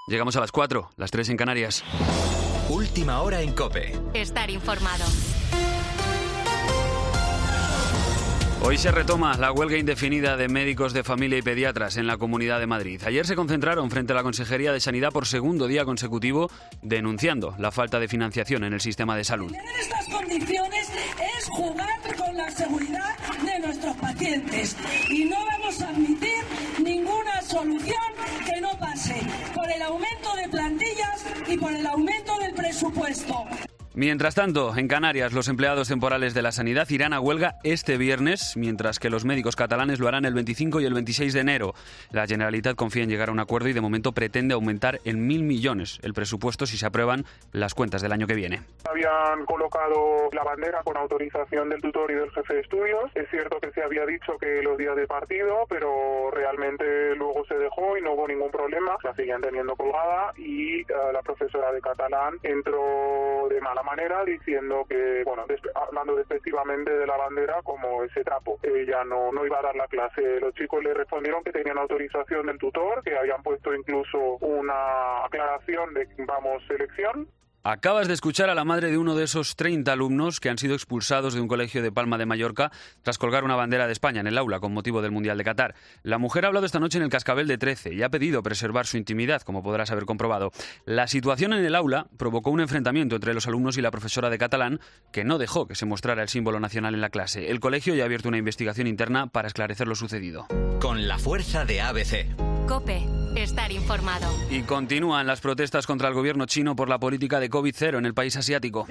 Llegamos a las 4, las 3 en Canarias. Última hora en COPE. Estar informado. Hoy se retoma la huelga indefinida de médicos de familia y pediatras en la Comunidad de Madrid. Ayer se concentraron frente a la Consejería de Sanidad por segundo día consecutivo, denunciando la falta de financiación en el sistema de salud. Tener estas condiciones es jugar con la seguridad de nuestros pacientes y no vamos a admitir ninguna solución que no pase por el aumento de plantillas y por el aumento del presupuesto. Mientras tanto, en Canarias, los empleados temporales de la sanidad irán a huelga este viernes, mientras que los médicos catalanes lo harán el 25 y el 26 de enero. La Generalitat confía en llegar a un acuerdo y de momento pretende aumentar en 1.000 millones el presupuesto si se aprueban las cuentas del año que viene. Habían colocado la bandera con autorización del tutor y del jefe de estudios. Es cierto que se había dicho que los días de partido, pero realmente luego se dejó y no hubo ningún problema. La seguían teniendo colgada y la profesora de catalán entró de mala manera diciendo que, hablando despectivamente de la bandera como ese trapo. Ella no iba a dar la clase. Los chicos le respondieron que tenían autorización del tutor, que habían puesto incluso una aclaración de selección. Acabas de escuchar a la madre de uno de esos 30 alumnos que han sido expulsados de un colegio de Palma de Mallorca tras colgar una bandera de España en el aula con motivo del Mundial de Qatar. La mujer ha hablado esta noche en el Cascabel de 13 y ha pedido preservar su intimidad, como podrás haber comprobado. La situación en el aula provocó un enfrentamiento entre los alumnos y la profesora de catalán, que no dejó que se mostrara el símbolo nacional en la clase. El colegio ya ha abierto una investigación interna para esclarecer lo sucedido. Con la fuerza de ABC. COPE. Estar informado. Y continúan las protestas contra el gobierno chino por la política de COVID-0 en el país asiático.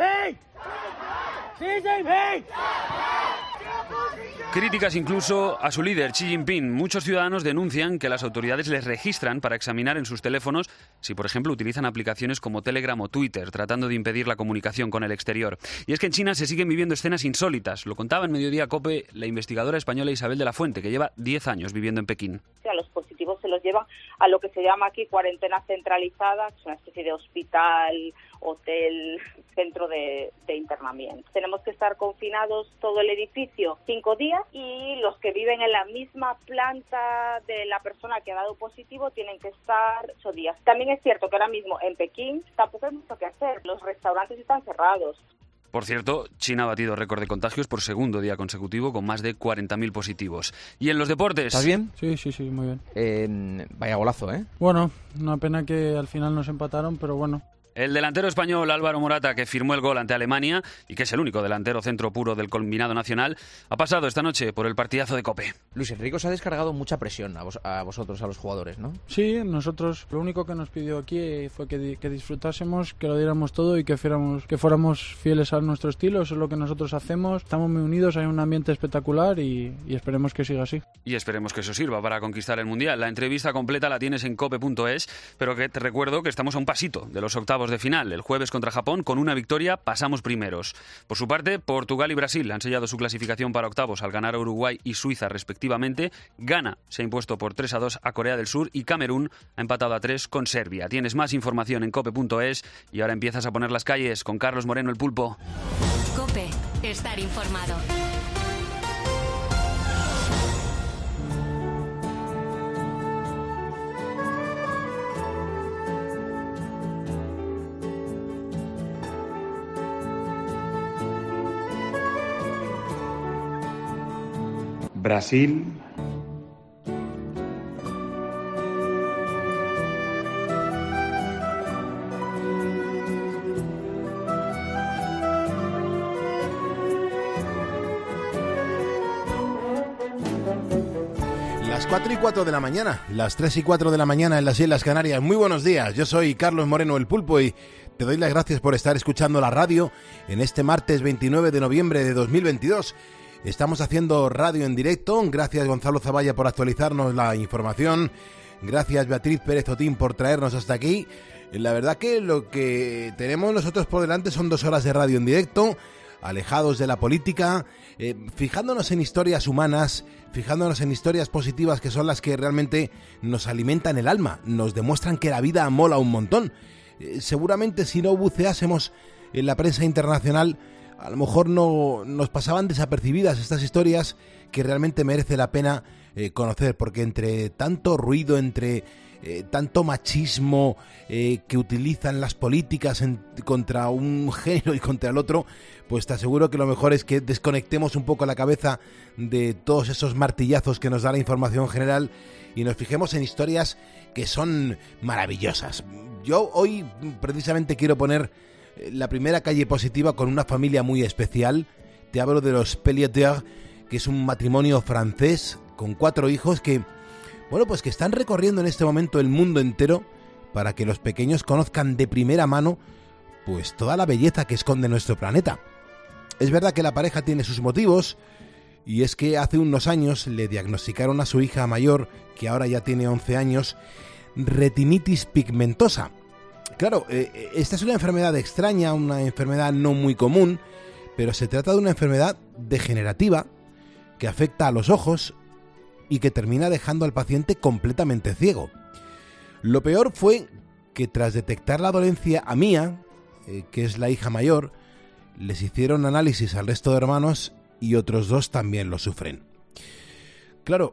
Críticas incluso a su líder, Xi Jinping. Muchos ciudadanos denuncian que las autoridades les registran para examinar en sus teléfonos si, por ejemplo, utilizan aplicaciones como Telegram o Twitter, tratando de impedir la comunicación con el exterior. Y es que en China se siguen viviendo escenas insólitas. Lo contaba en Mediodía COPE la investigadora española Isabel de la Fuente, que lleva 10 años viviendo en Pekín. A los positivos se los llevan a lo que se llama aquí cuarentena centralizada, que es una especie de hospital, hotel, centro de internamiento. Tenemos que estar confinados todo el edificio 5 días y los que viven en la misma planta de la persona que ha dado positivo tienen que estar 8 días. También es cierto que ahora mismo en Pekín tampoco hay mucho que hacer. Los restaurantes están cerrados. Por cierto, China ha batido récord de contagios por segundo día consecutivo con más de 40.000 positivos. ¿Y en los deportes? ¿Estás bien? Sí, muy bien. Vaya golazo, ¿eh? Bueno, una pena que al final nos empataron, pero bueno. El delantero español Álvaro Morata, que firmó el gol ante Alemania y que es el único delantero centro puro del combinado nacional, ha pasado esta noche por el partidazo de COPE. Luis Enrique os ha descargado mucha presión a vosotros, a los jugadores, ¿no? Sí, nosotros lo único que nos pidió aquí fue que disfrutásemos, que lo diéramos todo y que fuéramos fieles a nuestro estilo. Eso es lo que nosotros hacemos. Estamos muy unidos, hay un ambiente espectacular y esperemos que siga así. Y esperemos que eso sirva para conquistar el Mundial. La entrevista completa la tienes en cope.es, pero que te recuerdo que estamos a un pasito de los octavos de final. El jueves contra Japón, con una victoria, pasamos primeros. Por su parte, Portugal y Brasil han sellado su clasificación para octavos al ganar a Uruguay y Suiza respectivamente. Ghana se ha impuesto por 3-2 a Corea del Sur y Camerún ha empatado a 3 con Serbia. Tienes más información en cope.es y ahora empiezas a poner las calles con Carlos Moreno, el Pulpo. COPE. Estar informado. Brasil. Las 4:04 de la mañana, las 3:04 de la mañana en las Islas Canarias. Muy buenos días, yo soy Carlos Moreno, el Pulpo, y te doy las gracias por estar escuchando la radio en este martes 29 de noviembre de 2022. Estamos haciendo radio en directo. Gracias Gonzalo Zavalla por actualizarnos la información. Gracias Beatriz Pérez Otín por traernos hasta aquí. La verdad que lo que tenemos nosotros por delante son 2 horas de radio en directo, alejados de la política, fijándonos en historias humanas, fijándonos en historias positivas que son las que realmente nos alimentan el alma, nos demuestran que la vida mola un montón. Seguramente si no buceásemos en la prensa internacional, a lo mejor no nos pasaban desapercibidas estas historias que realmente merece la pena conocer, porque entre tanto ruido, entre tanto machismo que utilizan las políticas contra un género y contra el otro, pues te aseguro que lo mejor es que desconectemos un poco la cabeza de todos esos martillazos que nos da la información general y nos fijemos en historias que son maravillosas. Yo hoy precisamente quiero poner la primera calle positiva con una familia muy especial. Te hablo de los Pellier, que es un matrimonio francés con 4 hijos que, bueno, pues que están recorriendo en este momento el mundo entero para que los pequeños conozcan de primera mano pues toda la belleza que esconde nuestro planeta. Es verdad que la pareja tiene sus motivos, y es que hace unos años le diagnosticaron a su hija mayor, que ahora ya tiene 11 años, retinitis pigmentosa. Claro, esta es una enfermedad extraña, una enfermedad no muy común, pero se trata de una enfermedad degenerativa que afecta a los ojos y que termina dejando al paciente completamente ciego. Lo peor fue que tras detectar la dolencia a Mía, que es la hija mayor, les hicieron análisis al resto de hermanos y otros 2 también lo sufren. Claro,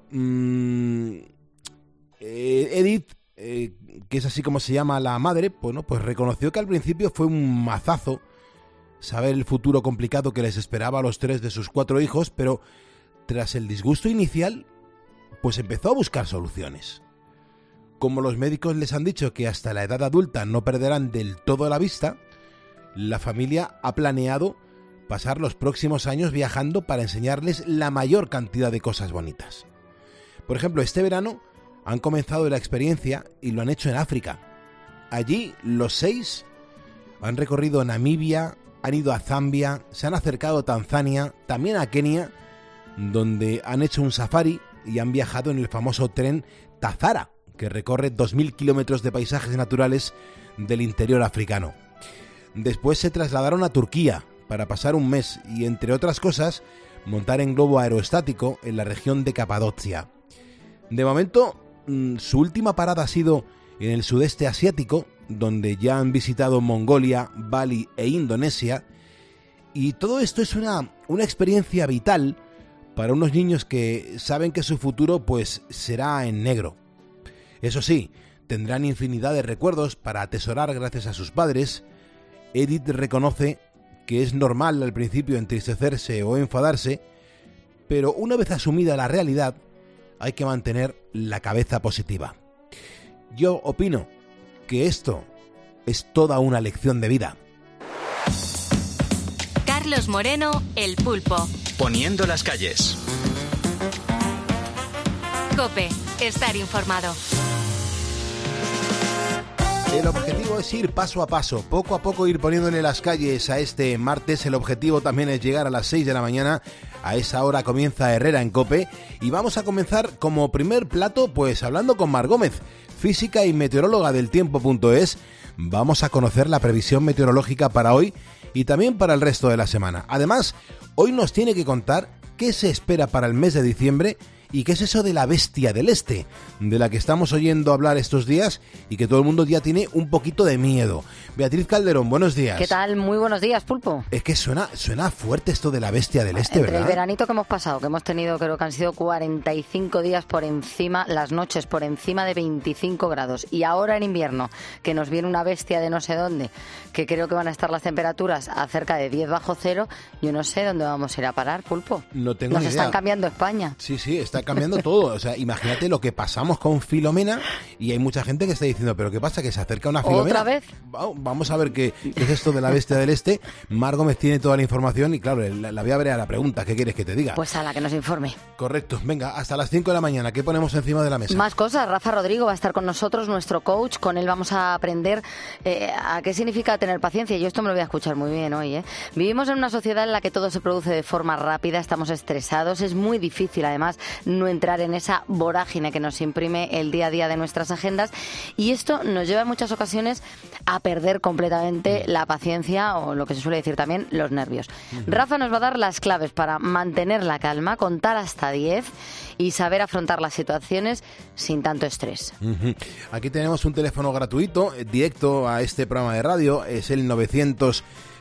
Edith, que es así como se llama la madre, bueno, pues reconoció que al principio fue un mazazo saber el futuro complicado que les esperaba a los 3 de sus 4 hijos, pero tras el disgusto inicial, pues empezó a buscar soluciones. Como los médicos les han dicho que hasta la edad adulta no perderán del todo la vista, la familia ha planeado pasar los próximos años viajando para enseñarles la mayor cantidad de cosas bonitas. Por ejemplo, este verano han comenzado la experiencia y lo han hecho en África. Allí los 6 han recorrido Namibia, han ido a Zambia, se han acercado a Tanzania, también a Kenia, donde han hecho un safari y han viajado en el famoso tren Tazara, que recorre 2.000 kilómetros de paisajes naturales del interior africano. Después se trasladaron a Turquía para pasar un mes y, entre otras cosas, montar en globo aerostático en la región de Capadocia. De momento, su última parada ha sido en el sudeste asiático, donde ya han visitado Mongolia, Bali e Indonesia, y todo esto es una experiencia vital para unos niños que saben que su futuro pues será en negro. Eso sí, tendrán infinidad de recuerdos para atesorar gracias a sus padres. Edith reconoce que es normal al principio entristecerse o enfadarse, pero una vez asumida la realidad, hay que mantener la cabeza positiva. Yo opino que esto es toda una lección de vida. Carlos Moreno, El Pulpo. Poniendo las calles. COPE, estar informado. El objetivo es ir paso a paso, poco a poco ir poniéndole las calles a este martes. El objetivo también es llegar a las 6 de la mañana. A esa hora comienza Herrera en COPE y vamos a comenzar como primer plato pues hablando con Mar Gómez, física y meteoróloga del tiempo.es. Vamos a conocer la previsión meteorológica para hoy y también para el resto de la semana. Además, hoy nos tiene que contar qué se espera para el mes de diciembre y qué es eso de la bestia del este, de la que estamos oyendo hablar estos días y que todo el mundo ya tiene un poquito de miedo. Beatriz Calderón, buenos días. ¿Qué tal? Muy buenos días, Pulpo. Es que suena fuerte esto de la bestia del este, Entre ¿verdad? El veranito que hemos pasado, que hemos tenido, creo que han sido 45 días por encima, las noches por encima de 25 grados. Y ahora en invierno, que nos viene una bestia de no sé dónde, que creo que van a estar las temperaturas a cerca de 10 bajo cero, yo no sé dónde vamos a ir a parar, Pulpo. No tengo Nos ni idea. están cambiando España. Sí, está cambiando todo. O sea, imagínate lo que pasamos con Filomena y hay mucha gente que está diciendo, ¿pero qué pasa? ¿Que se acerca una Filomena? ¿Otra vez? Vamos a ver qué es esto de la bestia del este. Mar Gómez tiene toda la información y claro, la voy a ver a la pregunta. ¿Qué quieres que te diga? Pues a la que nos informe. Correcto. Venga, hasta las 5 de la mañana. ¿Qué ponemos encima de la mesa? Más cosas. Rafa Rodrigo va a estar con nosotros, nuestro coach. Con él vamos a aprender a qué significa tener paciencia. Yo esto me lo voy a escuchar muy bien hoy, ¿eh? Vivimos en una sociedad en la que todo se produce de forma rápida, estamos estresados. Es muy difícil, además, no entrar en esa vorágine que nos imprime el día a día de nuestras agendas. Y esto nos lleva en muchas ocasiones a perder completamente la paciencia o lo que se suele decir también, los nervios. Rafa nos va a dar las claves para mantener la calma, contar hasta 10 y saber afrontar las situaciones sin tanto estrés. Aquí tenemos un teléfono gratuito, directo a este programa de radio, es el 900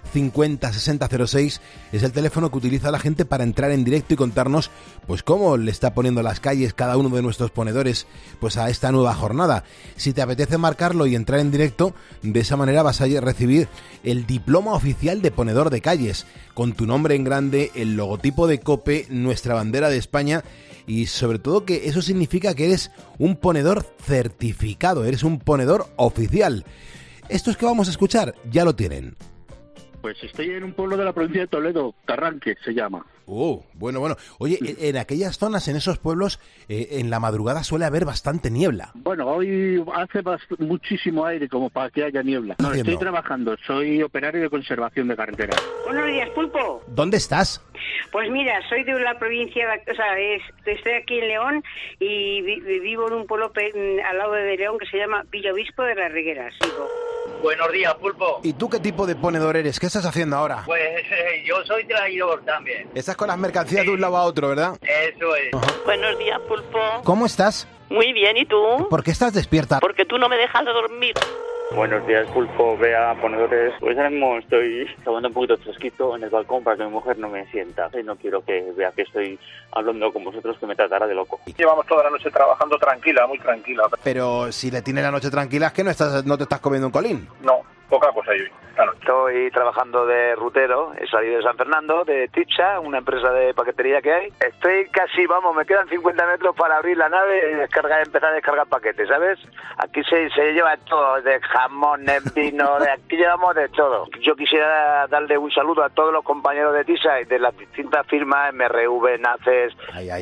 50 60 06 es el teléfono que utiliza la gente para entrar en directo y contarnos pues cómo le está poniendo las calles cada uno de nuestros ponedores pues a esta nueva jornada. Si te apetece marcarlo y entrar en directo, de esa manera vas a recibir el diploma oficial de ponedor de calles, con tu nombre en grande, el logotipo de COPE, nuestra bandera de España, y sobre todo que eso significa que eres un ponedor certificado, eres un ponedor oficial. Estos que vamos a escuchar ya lo tienen. Pues estoy en un pueblo de la provincia de Toledo, Carranque se llama. Bueno. Oye, en aquellas zonas, en esos pueblos, en la madrugada suele haber bastante niebla. Bueno, hoy hace muchísimo aire como para que haya niebla. No, estoy trabajando, soy operario de conservación de carretera. Buenos días, Pulpo. ¿Dónde estás? Pues mira, soy de la provincia, estoy aquí en León y vivo en un pueblo al lado de León que se llama Villaviciosa de las Regueras. Buenos días, Pulpo. ¿Y tú qué tipo de ponedor eres? ¿Qué estás haciendo ahora? Pues yo soy traidor también. Estás con las mercancías de un lado a otro, ¿verdad? Eso es. Buenos días, Pulpo. ¿Cómo estás? Muy bien, ¿y tú? ¿Por qué estás despierta? Porque tú no me dejas dormir. Buenos días, Pulpo, Bea, ponedores. Pues ahora mismo estoy tomando un poquito fresquito en el balcón para que mi mujer no me sienta. Y no quiero que vea que estoy hablando con vosotros, que me tratará de loco. Llevamos toda la noche trabajando tranquila, muy tranquila. Pero si le tienes la noche tranquila, es que no te estás comiendo un colín. No, poca cosa yo. Claro. Estoy trabajando de rutero, he salido de San Fernando, de Tipsa, una empresa de paquetería que hay. Estoy casi, me quedan 50 metros para abrir la nave y empezar a descargar paquetes, ¿sabes? Aquí se lleva todo, de jamones, vino, aquí llevamos de todo. Yo quisiera darle un saludo a todos los compañeros de Tipsa y de las distintas firmas, MRV, NACES,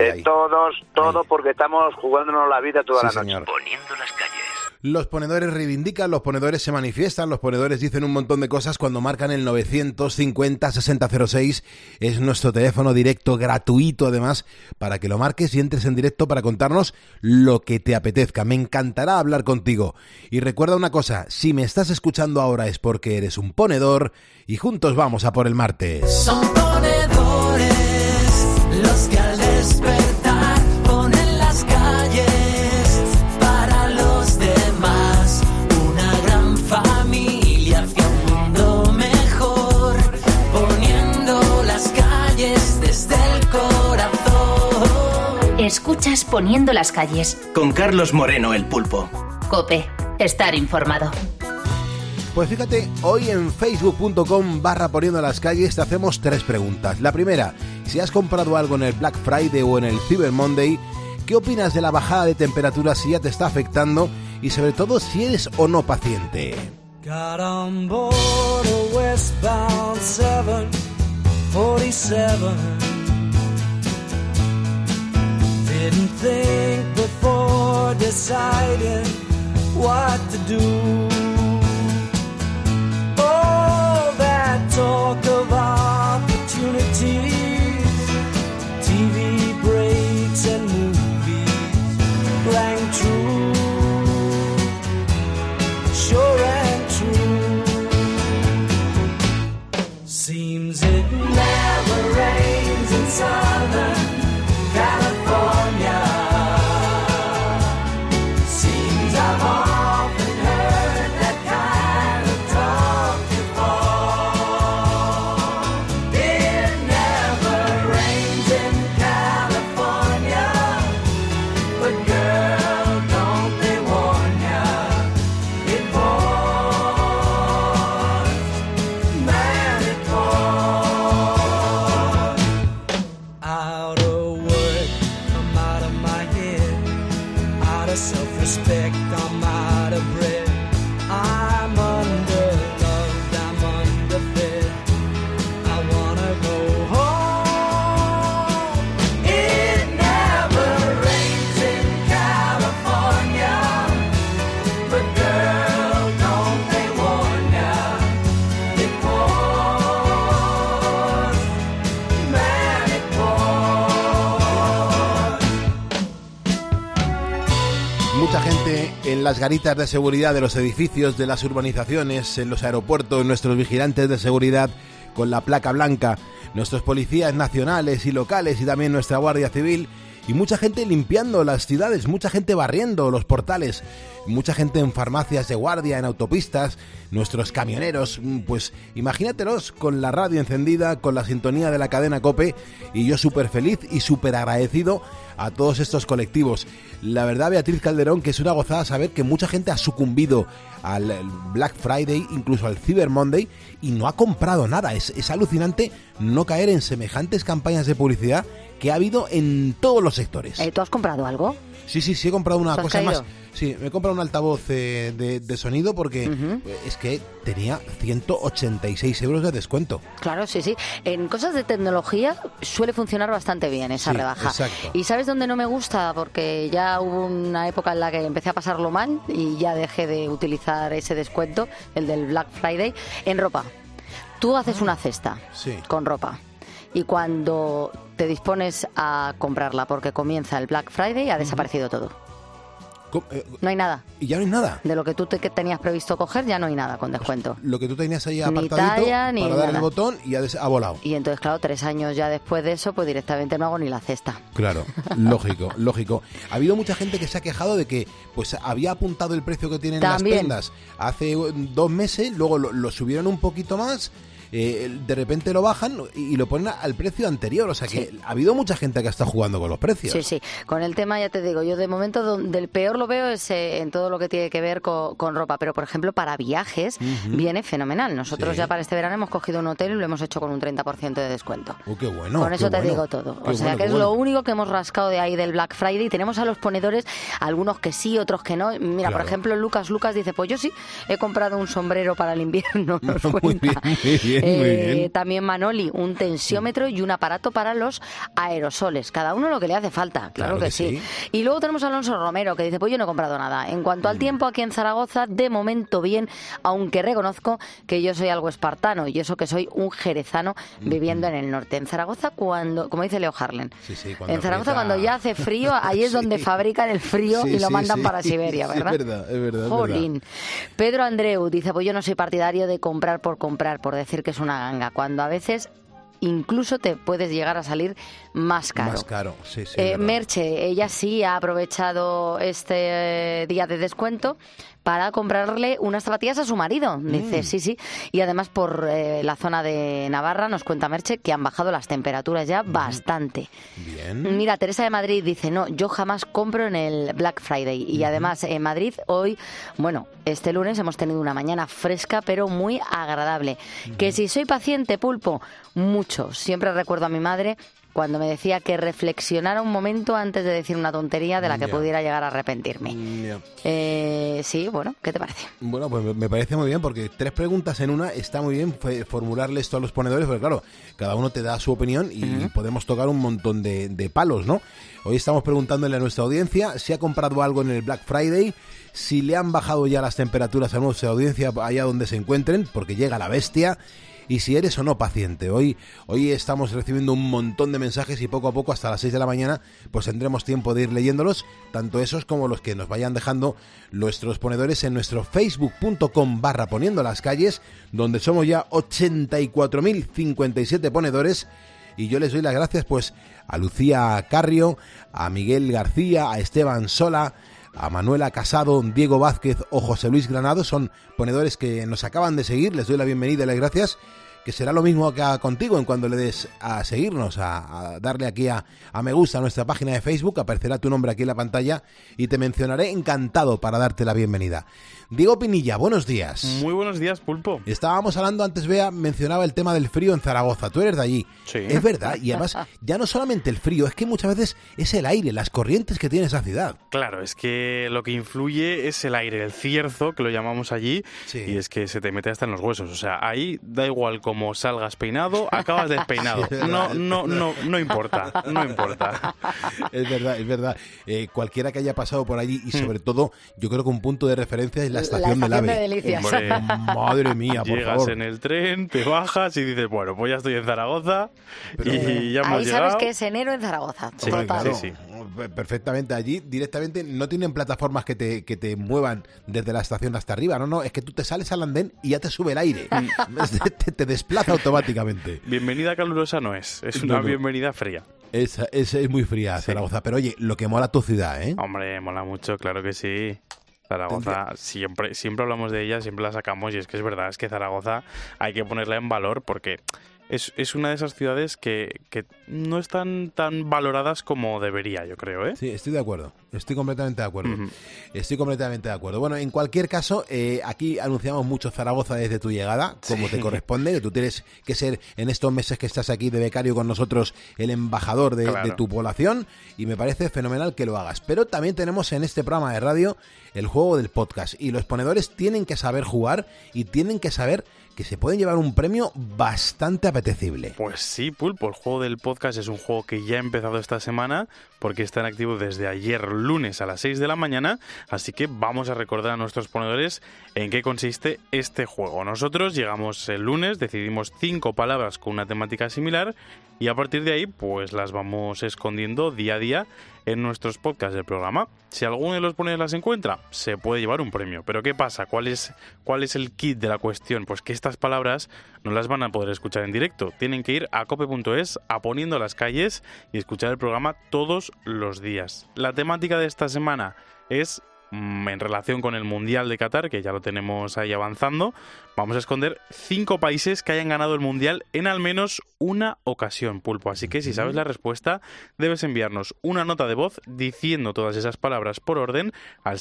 todos, porque estamos jugándonos la vida toda la noche. Señor. Poniendo las calles. Los ponedores reivindican, los ponedores se manifiestan, los ponedores dicen un montón de cosas cuando marcan el 950 60 06. Es nuestro teléfono directo, gratuito además, para que lo marques y entres en directo para contarnos lo que te apetezca. Me encantará hablar contigo. Y recuerda una cosa, si me estás escuchando ahora es porque eres un ponedor y juntos vamos a por el martes. Son ponedores los que al despertar ponen las calles. Familia hacia un mundo mejor, poniendo las calles desde el corazón. Escuchas Poniendo las calles. Con Carlos Moreno, el Pulpo. COPE. Estar informado. Pues fíjate, hoy en facebook.com/poniendo las calles te hacemos 3 preguntas. La primera, si has comprado algo en el Black Friday o en el Cyber Monday, ¿qué opinas de la bajada de temperatura, si ya te está afectando? Y sobre todo, si eres o no paciente. Got on board a westbound 747. Didn't think before deciding what to do. All that talk of opportunities, TV breaks and movies rang true. Sure and true. Seems it never rains in Southern California. Seems I've often heard that kind of talk before. It never rains in California, but girl, don't they warn ya? Self-respect, I'm out of breath. I'm underloved, I'm underfed. I wanna go home. It never rains in California, but girl, don't they warn ya? It pours, man, it pours. Mucha gente en las garitas de seguridad de los edificios, de las urbanizaciones, en los aeropuertos, nuestros vigilantes de seguridad con la placa blanca, nuestros policías nacionales y locales y también nuestra Guardia Civil, y mucha gente limpiando las ciudades, mucha gente barriendo los portales, mucha gente en farmacias de guardia, en autopistas, nuestros camioneros, pues imagínatelos con la radio encendida, con la sintonía de la cadena COPE, y yo súper feliz y súper agradecido a todos estos colectivos. La verdad, Beatriz Calderón, que es una gozada saber que mucha gente ha sucumbido al Black Friday, incluso al Cyber Monday, y no ha comprado nada. Es alucinante no caer en semejantes campañas de publicidad que ha habido en todos los sectores. ¿Tú has comprado algo? Sí, he comprado una cosa caído? más. Sí, me he comprado un altavoz de sonido porque es que tenía 186 euros de descuento. Claro, sí. En cosas de tecnología suele funcionar bastante bien esa rebaja. Exacto. ¿Y sabes dónde no me gusta? Porque ya hubo una época en la que empecé a pasarlo mal y ya dejé de utilizar ese descuento, el del Black Friday, en ropa. Tú haces una cesta con ropa y cuando te dispones a comprarla porque comienza el Black Friday ha desaparecido todo. No hay nada. ¿Y ya no hay nada? De lo que tú que tenías previsto coger ya no hay nada con descuento. Lo que tú tenías ahí Ni apartadito talla, ni para dar el nada. botón y ha volado. Y entonces, claro, 3 años ya después de eso, pues directamente no hago ni la cesta. Claro, lógico. Ha habido mucha gente que se ha quejado de que pues había apuntado el precio que tienen las prendas hace 2 meses, luego lo subieron un poquito más, de repente lo bajan y lo ponen al precio anterior. O sea que ha habido mucha gente que ha estado jugando con los precios. Sí. Con el tema, ya te digo, yo de momento donde el peor lo veo es en todo lo que tiene que ver con ropa. Pero, por ejemplo, para viajes viene fenomenal. Nosotros ya para este verano hemos cogido un hotel y lo hemos hecho con un 30% de descuento. ¡Qué bueno! Con eso te digo todo. O sea que es lo único que hemos rascado de ahí del Black Friday. Tenemos a los ponedores, algunos que sí, otros que no. Mira, por ejemplo, Lucas dice, pues yo sí, he comprado un sombrero para el invierno. Nos cuenta. Muy bien. También Manoli, un tensiómetro y un aparato para los aerosoles. Cada uno lo que le hace falta, claro que sí. Y luego tenemos a Alonso Romero, que dice, pues yo no he comprado nada. En cuanto al tiempo aquí en Zaragoza, de momento bien, aunque reconozco que yo soy algo espartano, y eso que soy un jerezano viviendo en el norte. En Zaragoza, como dice Leo Harlen, en Zaragoza cuando ya hace frío, ahí es donde fabrican el frío y lo mandan para Siberia, ¿verdad? Es verdad. Jolín. Pedro Andreu dice, pues yo no soy partidario de comprar, por decir que es una ganga, cuando a veces incluso te puedes llegar a salir más caro. Más caro, sí. Merche, ella sí ha aprovechado este día de descuento para comprarle unas zapatillas a su marido. Dice, sí. Y además por la zona de Navarra, nos cuenta Merche, que han bajado las temperaturas ya bastante. Bien. Mira, Teresa de Madrid dice, no, yo jamás compro en el Black Friday. Y además en Madrid hoy, este lunes hemos tenido una mañana fresca, pero muy agradable. Que si soy paciente, Pulpo, mucho. Siempre recuerdo a mi madre cuando me decía que reflexionara un momento antes de decir una tontería de la que pudiera llegar a arrepentirme. Sí, bueno, ¿qué te parece? Bueno, pues me parece muy bien, porque 3 preguntas en una está muy bien formularle esto a los ponedores, porque claro, cada uno te da su opinión y podemos tocar un montón de palos, ¿no? Hoy estamos preguntándole a nuestra audiencia si ha comprado algo en el Black Friday, si le han bajado ya las temperaturas a nuestra audiencia allá donde se encuentren, porque llega la bestia. Y si eres o no paciente. Hoy estamos recibiendo un montón de mensajes y poco a poco hasta las 6 de la mañana pues tendremos tiempo de ir leyéndolos, tanto esos como los que nos vayan dejando nuestros ponedores en nuestro facebook.com/poniendo las calles, donde somos ya 84.057 ponedores. Y yo les doy las gracias pues a Lucía Carrio, a Miguel García, a Esteban Sola, a Manuela Casado, Diego Vázquez o José Luis Granado. Son ponedores que nos acaban de seguir. Les doy la bienvenida y las gracias, que será lo mismo acá contigo en cuando le des a seguirnos, a darle aquí a me gusta a nuestra página de Facebook. Aparecerá tu nombre aquí en la pantalla y te mencionaré encantado para darte la bienvenida. Diego Pinilla, buenos días. Muy buenos días, Pulpo. Estábamos hablando antes, Bea mencionaba el tema del frío en Zaragoza. Tú eres de allí. Sí. Es verdad, y además ya no solamente el frío, es que muchas veces es el aire, las corrientes que tiene esa ciudad. Claro, es que lo que influye es el aire, el cierzo, que lo llamamos allí, y es que se te mete hasta en los huesos. O sea, ahí da igual cómo salgas peinado, acabas despeinado. No importa. Es verdad. Cualquiera que haya pasado por allí, y sobre todo, yo creo que un punto de referencia es la estación del AVE. De Delicias. Hombre, madre mía, por llegas favor. en el tren, te bajas y dices, bueno, pues ya estoy en Zaragoza y ya hemos ahí llegado. sabes que es enero en Zaragoza. Sí, claro, sí. Perfectamente. Allí directamente no tienen plataformas que te muevan desde la estación hasta arriba. No, es que tú te sales al andén y ya te sube el aire. te desplaza automáticamente. Bienvenida calurosa no es una bienvenida fría. Es muy fría Zaragoza, pero oye, lo que mola tu ciudad, ¿eh? Hombre, mola mucho, claro que sí. Zaragoza, siempre hablamos de ella, siempre la sacamos y es que es verdad, es que Zaragoza hay que ponerla en valor porque es una de esas ciudades que no están tan valoradas como debería, yo creo, ¿eh? Sí, estoy de acuerdo, estoy completamente de acuerdo. Estoy completamente de acuerdo. Bueno, en cualquier caso, aquí anunciamos mucho Zaragoza desde tu llegada, como te corresponde, que tú tienes que ser en estos meses que estás aquí de becario con nosotros el embajador de tu población, y me parece fenomenal que lo hagas. Pero también tenemos en este programa de radio el juego del podcast, y los ponedores tienen que saber jugar y tienen que saber que se pueden llevar un premio bastante apetecible. Pues sí, Pulpo, el juego del podcast es un juego que ya ha empezado esta semana porque está en activo desde ayer lunes a las 6 de la mañana, así que vamos a recordar a nuestros ponedores en qué consiste este juego. Nosotros llegamos el lunes, decidimos 5 palabras con una temática similar y a partir de ahí pues las vamos escondiendo día a día en nuestros podcasts del programa. Si alguno de los ponedores las encuentra, se puede llevar un premio. Pero ¿qué pasa? ¿Cuál es el kit de la cuestión? Pues que estas palabras no las van a poder escuchar en directo. Tienen que ir a cope.es, a Poniendo las Calles, y escuchar el programa todos los días. La temática de esta semana es en relación con el Mundial de Qatar, que ya lo tenemos ahí avanzando. Vamos a esconder 5 países que hayan ganado el Mundial en al menos una ocasión, Pulpo. Así que si sabes la respuesta, debes enviarnos una nota de voz diciendo todas esas palabras por orden al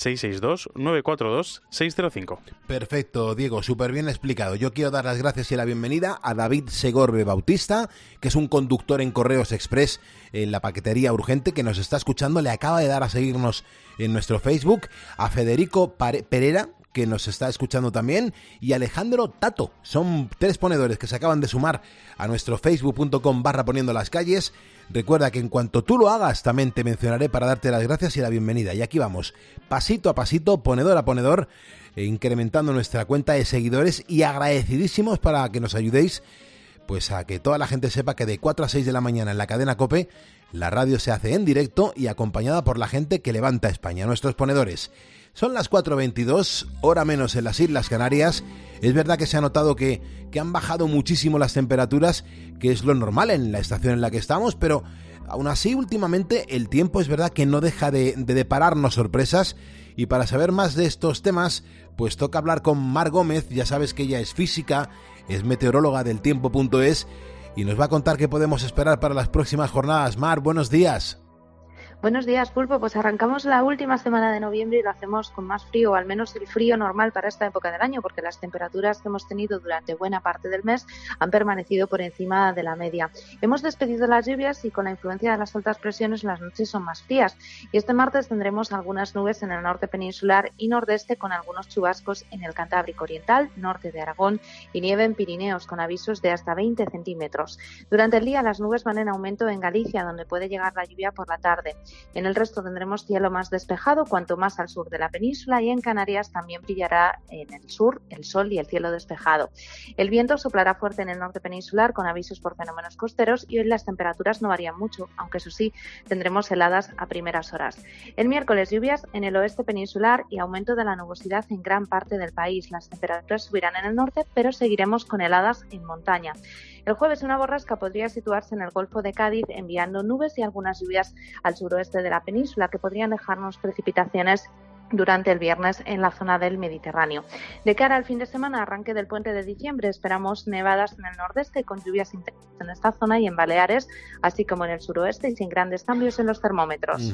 662-942-605. Perfecto, Diego, súper bien explicado. Yo quiero dar las gracias y la bienvenida a David Segorbe Bautista, que es un conductor en Correos Express en la paquetería urgente, que nos está escuchando. Le acaba de dar a seguirnos en nuestro Facebook, a Federico Pereira, que nos está escuchando también, y Alejandro Tato. Son 3 ponedores que se acaban de sumar a nuestro facebook.com/Poniendo las Calles. Recuerda que en cuanto tú lo hagas, también te mencionaré para darte las gracias y la bienvenida. Y aquí vamos, pasito a pasito, ponedor a ponedor, incrementando nuestra cuenta de seguidores, y agradecidísimos para que nos ayudéis pues a que toda la gente sepa que de 4 a 6 de la mañana en la cadena COPE la radio se hace en directo y acompañada por la gente que levanta España, nuestros ponedores. Son las 4:22, hora menos en las Islas Canarias. Es verdad que se ha notado que han bajado muchísimo las temperaturas, que es lo normal en la estación en la que estamos, pero aún así últimamente el tiempo es verdad que no deja de depararnos sorpresas. Y para saber más de estos temas, pues toca hablar con Mar Gómez. Ya sabes que ella es física, es meteoróloga del tiempo.es y nos va a contar qué podemos esperar para las próximas jornadas. Mar, buenos días. Buenos días, Pulpo. Pues arrancamos la última semana de noviembre y lo hacemos con más frío, o al menos el frío normal para esta época del año, porque las temperaturas que hemos tenido durante buena parte del mes han permanecido por encima de la media. Hemos despedido las lluvias y con la influencia de las altas presiones las noches son más frías. Y este martes tendremos algunas nubes en el norte peninsular y nordeste, con algunos chubascos en el Cantábrico Oriental, norte de Aragón, y nieve en Pirineos, con avisos de hasta 20 centímetros. Durante el día las nubes van en aumento en Galicia, donde puede llegar la lluvia por la tarde. En el resto tendremos cielo más despejado, cuanto más al sur de la península, y en Canarias también brillará en el sur el sol y el cielo despejado. El viento soplará fuerte en el norte peninsular, con avisos por fenómenos costeros, y hoy las temperaturas no varían mucho, aunque eso sí, tendremos heladas a primeras horas. El miércoles lluvias en el oeste peninsular y aumento de la nubosidad en gran parte del país. Las temperaturas subirán en el norte, pero seguiremos con heladas en montaña. El jueves una borrasca podría situarse en el Golfo de Cádiz, enviando nubes y algunas lluvias al suroeste de la península, que podrían dejarnos precipitaciones durante el viernes en la zona del Mediterráneo. De cara al fin de semana, arranque del puente de diciembre, esperamos nevadas en el nordeste con lluvias intensas en esta zona y en Baleares, así como en el suroeste, y sin grandes cambios en los termómetros.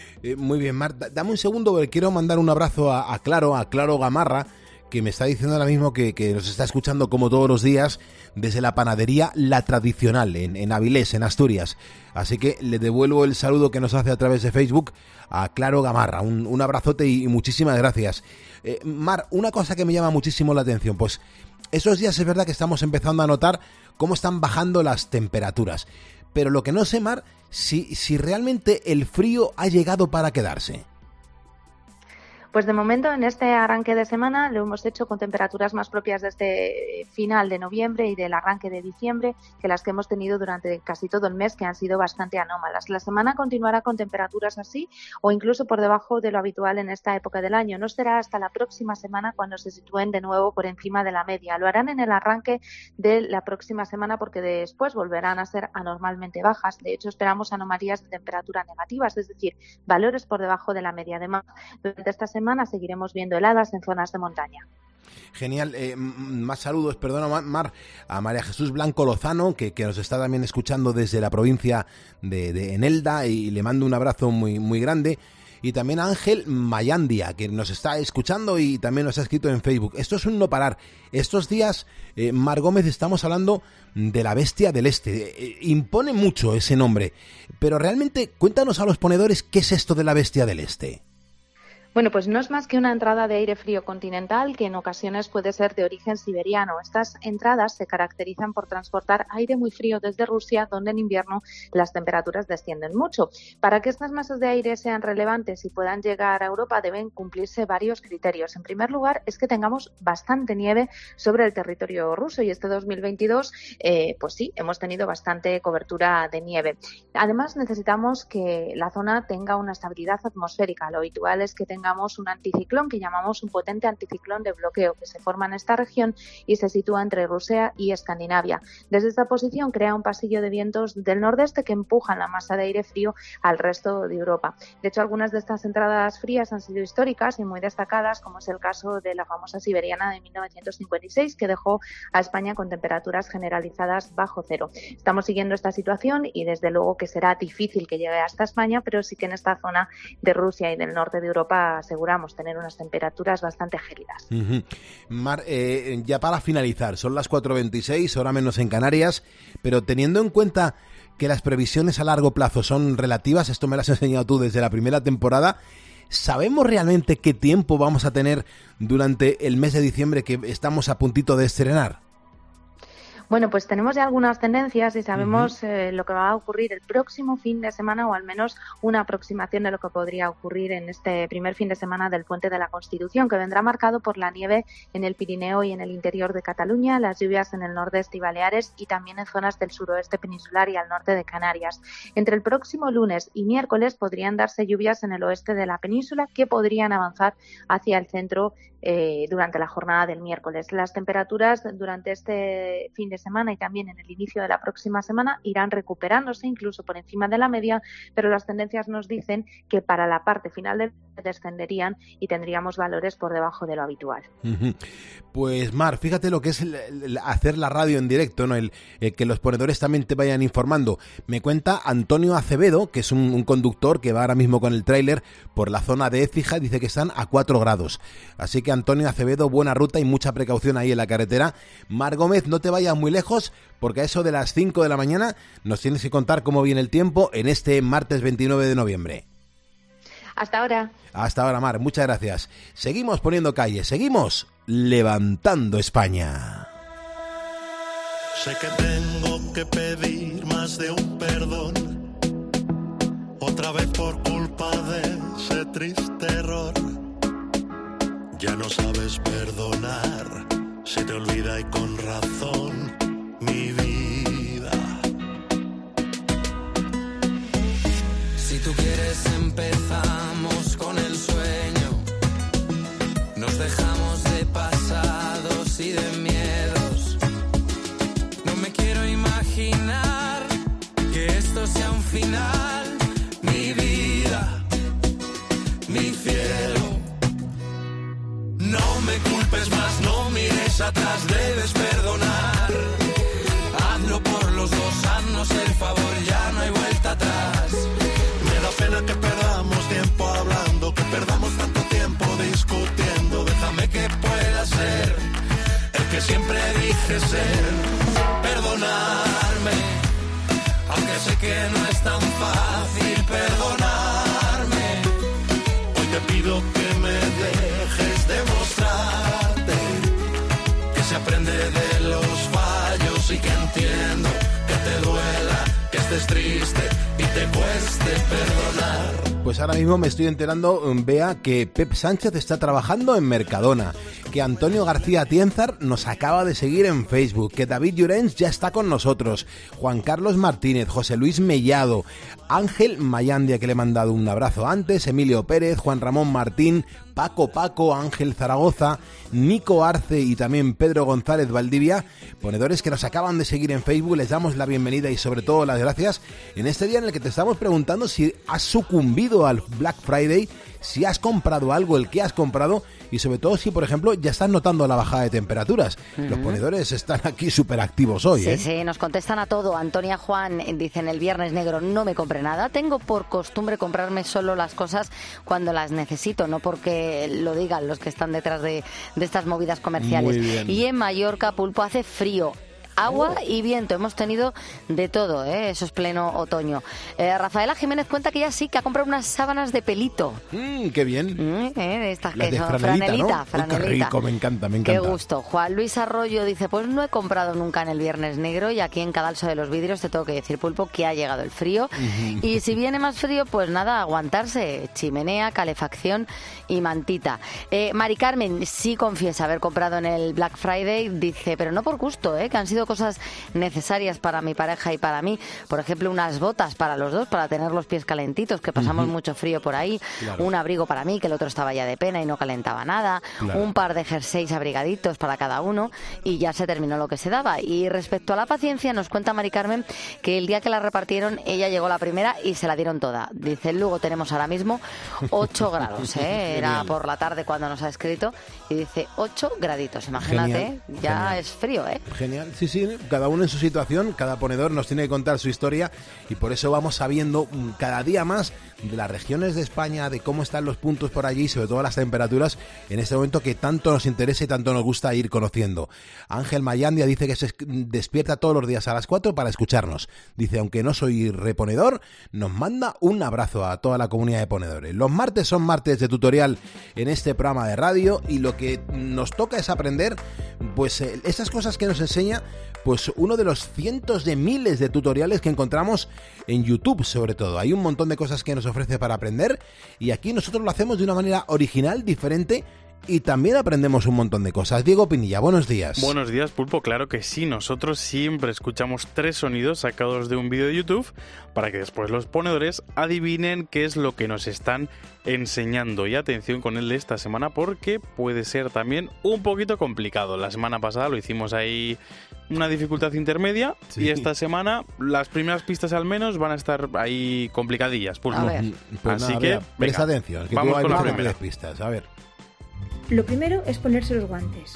Muy bien, Marta, dame un segundo porque quiero mandar un abrazo a Claro Gamarra, que me está diciendo ahora mismo que nos está escuchando como todos los días desde la panadería La Tradicional en Avilés, en Asturias. Así que le devuelvo el saludo que nos hace a través de Facebook a Claro Gamarra. Un abrazote y muchísimas gracias. Mar, una cosa que me llama muchísimo la atención, pues esos días es verdad que estamos empezando a notar cómo están bajando las temperaturas. Pero lo que no sé, Mar, si realmente el frío ha llegado para quedarse. Pues de momento en este arranque de semana lo hemos hecho con temperaturas más propias de este final de noviembre y del arranque de diciembre que las que hemos tenido durante casi todo el mes, que han sido bastante anómalas. La semana continuará con temperaturas así o incluso por debajo de lo habitual en esta época del año. No será hasta la próxima semana cuando se sitúen de nuevo por encima de la media. Lo harán en el arranque de la próxima semana porque después volverán a ser anormalmente bajas. De hecho, esperamos anomalías de temperatura negativas, es decir, valores por debajo de la media. Además, durante esta semana seguiremos viendo heladas en zonas de montaña. Genial. Más saludos, perdona, Mar, a María Jesús Blanco Lozano, que nos está también escuchando desde la provincia de Enelda, y le mando un abrazo muy, muy grande. Y también a Ángel Mayandia, que nos está escuchando y también nos ha escrito en Facebook. Esto es un no parar. Estos días, Mar Gómez, estamos hablando de la bestia del este. Impone mucho ese nombre, pero realmente cuéntanos a los ponedores qué es esto de la bestia del este. Bueno, pues no es más que una entrada de aire frío continental que en ocasiones puede ser de origen siberiano. Estas entradas se caracterizan por transportar aire muy frío desde Rusia, donde en invierno las temperaturas descienden mucho. Para que estas masas de aire sean relevantes y puedan llegar a Europa deben cumplirse varios criterios. En primer lugar, es que tengamos bastante nieve sobre el territorio ruso y este 2022, pues sí, hemos tenido bastante cobertura de nieve. Además, necesitamos que la zona tenga una estabilidad atmosférica. Lo habitual es que tengamos un anticiclón que llamamos un potente anticiclón de bloqueo que se forma en esta región y se sitúa entre Rusia y Escandinavia. Desde esta posición crea un pasillo de vientos del nordeste que empujan la masa de aire frío al resto de Europa. De hecho, algunas de estas entradas frías han sido históricas y muy destacadas, como es el caso de la famosa siberiana de 1956, que dejó a España con temperaturas generalizadas bajo cero. Estamos siguiendo esta situación y desde luego que será difícil que llegue hasta España, pero sí que en esta zona de Rusia y del norte de Europa aseguramos tener unas temperaturas bastante gélidas. Mar, ya para finalizar, son las 4:26, hora menos en Canarias, pero teniendo en cuenta que las previsiones a largo plazo son relativas, esto me lo has enseñado tú desde la primera temporada, ¿sabemos realmente qué tiempo vamos a tener durante el mes de diciembre que estamos a puntito de estrenar? Bueno, pues tenemos ya algunas tendencias y sabemos lo que va a ocurrir el próximo fin de semana, o al menos una aproximación de lo que podría ocurrir en este primer fin de semana del Puente de la Constitución, que vendrá marcado por la nieve en el Pirineo y en el interior de Cataluña, las lluvias en el nordeste y Baleares y también en zonas del suroeste peninsular y al norte de Canarias. Entre el próximo lunes y miércoles podrían darse lluvias en el oeste de la península que podrían avanzar hacia el centro durante la jornada del miércoles. Las temperaturas durante este fin de semana y también en el inicio de la próxima semana irán recuperándose incluso por encima de la media, pero las tendencias nos dicen que para la parte final del descenderían y tendríamos valores por debajo de lo habitual. Pues Mar, fíjate lo que es hacer la radio en directo, ¿no? El que los ponedores también te vayan informando. Me cuenta Antonio Acevedo, que es un conductor que va ahora mismo con el tráiler por la zona de Écija, dice que están a 4 grados. Así que Antonio Acevedo, buena ruta y mucha precaución ahí en la carretera. Mar Gómez, no te vayas muy lejos, porque a eso de las 5 de la mañana nos tienes que contar cómo viene el tiempo en este martes 29 de noviembre. Hasta ahora. Hasta ahora, Mar, muchas gracias. Seguimos poniendo calle, seguimos levantando España. Sé que tengo que pedir más de un perdón, otra vez por culpa de ese triste error. Ya no sabes perdonar, se te olvida y con razón, mi vida. Si tú quieres empezamos con el sueño, nos dejamos de pasados y de miedos. No me quiero imaginar que esto sea un final, mi vida, mi cielo. No me culpes más, no mires atrás, debes perdonar. Hazlo por los dos, haznos el favor, ya no hay vuelta atrás. Me da pena que perdamos tiempo hablando, que perdamos tanto tiempo discutiendo. Déjame que pueda ser el que siempre dije ser. Perdonarme, aunque sé que no es tan fácil perdonarme. Hoy te pido que me dejes demostrarte que se aprende de los fallos y que entiendo que te duela, que estés triste y te cueste perdonar. Pues ahora mismo me estoy enterando, Bea, que Pep Sánchez está trabajando en Mercadona, que Antonio García Tienzar nos acaba de seguir en Facebook, que David Llorens ya está con nosotros, Juan Carlos Martínez, José Luis Mellado, Ángel Mayandia, que le he mandado un abrazo antes, Emilio Pérez, Juan Ramón Martín, Paco, Ángel Zaragoza, Nico Arce y también Pedro González Valdivia, ponedores que nos acaban de seguir en Facebook. Les damos la bienvenida y sobre todo las gracias en este día en el que te estamos preguntando si has sucumbido al Black Friday, si has comprado algo, el que has comprado y sobre todo si, por ejemplo, ya estás notando la bajada de temperaturas. Los ponedores están aquí súper activos hoy, Sí, sí, nos contestan a todo. Antonia Juan dice: en el Viernes Negro no me compré nada. Tengo por costumbre comprarme solo las cosas cuando las necesito, no porque lo digan los que están detrás de estas movidas comerciales. Muy bien. Y en Mallorca, Pulpo, hace frío. Agua y viento, hemos tenido de todo, eso es pleno otoño. Rafaela Jiménez cuenta que ella sí que ha comprado unas sábanas de pelito. ¡Qué bien! De estas las que de son franelita, franelita. Qué rico, me encanta. Qué gusto. Juan Luis Arroyo dice: pues no he comprado nunca en el Viernes Negro y aquí en Cadalso de los Vidrios te tengo que decir, Pulpo, que ha llegado el frío. Y si viene más frío, pues nada, aguantarse. Chimenea, calefacción y mantita. Mari Carmen sí confiesa haber comprado en el Black Friday, dice, pero no por gusto, que han sido cosas necesarias para mi pareja y para mí. Por ejemplo, unas botas para los dos, para tener los pies calentitos, que pasamos mucho frío por ahí. Claro. Un abrigo para mí, que el otro estaba ya de pena y no calentaba nada. Claro. Un par de jerseys abrigaditos para cada uno y ya se terminó lo que se daba. Y respecto a la paciencia, nos cuenta Mari Carmen que el día que la repartieron, ella llegó la primera y se la dieron toda. Dice, luego tenemos ahora mismo 8 grados, Era por la tarde cuando nos ha escrito y dice 8 graditos, imagínate. Genial. Ya genial. Es frío, Genial, sí, cada uno en su situación, cada ponedor nos tiene que contar su historia y por eso vamos sabiendo cada día más de las regiones de España, de cómo están los puntos por allí y sobre todo las temperaturas en este momento que tanto nos interesa y tanto nos gusta ir conociendo. Ángel Mayandia dice que se despierta todos los días a las 4 para escucharnos. Dice, aunque no soy reponedor, nos manda un abrazo a toda la comunidad de ponedores. Los martes son martes de tutorial en este programa de radio y lo que nos toca es aprender pues esas cosas que nos enseña pues uno de los cientos de miles de tutoriales que encontramos en YouTube, sobre todo. Hay un montón de cosas que nos ofrece para aprender y aquí nosotros lo hacemos de una manera original, diferente y también aprendemos un montón de cosas. Diego Pinilla, buenos días. Buenos días, Pulpo. Claro que sí, nosotros siempre escuchamos 3 sonidos sacados de un vídeo de YouTube para que después los ponedores adivinen qué es lo que nos están enseñando. Y atención con el de esta semana porque puede ser también un poquito complicado. La semana pasada lo hicimos ahí una dificultad intermedia y esta semana las primeras pistas al menos van a estar ahí complicadillas, Pulpo. Pues así nada, que presta atención, que vamos tú con hay las diferentes primeras pistas. A ver. Lo primero es ponerse los guantes.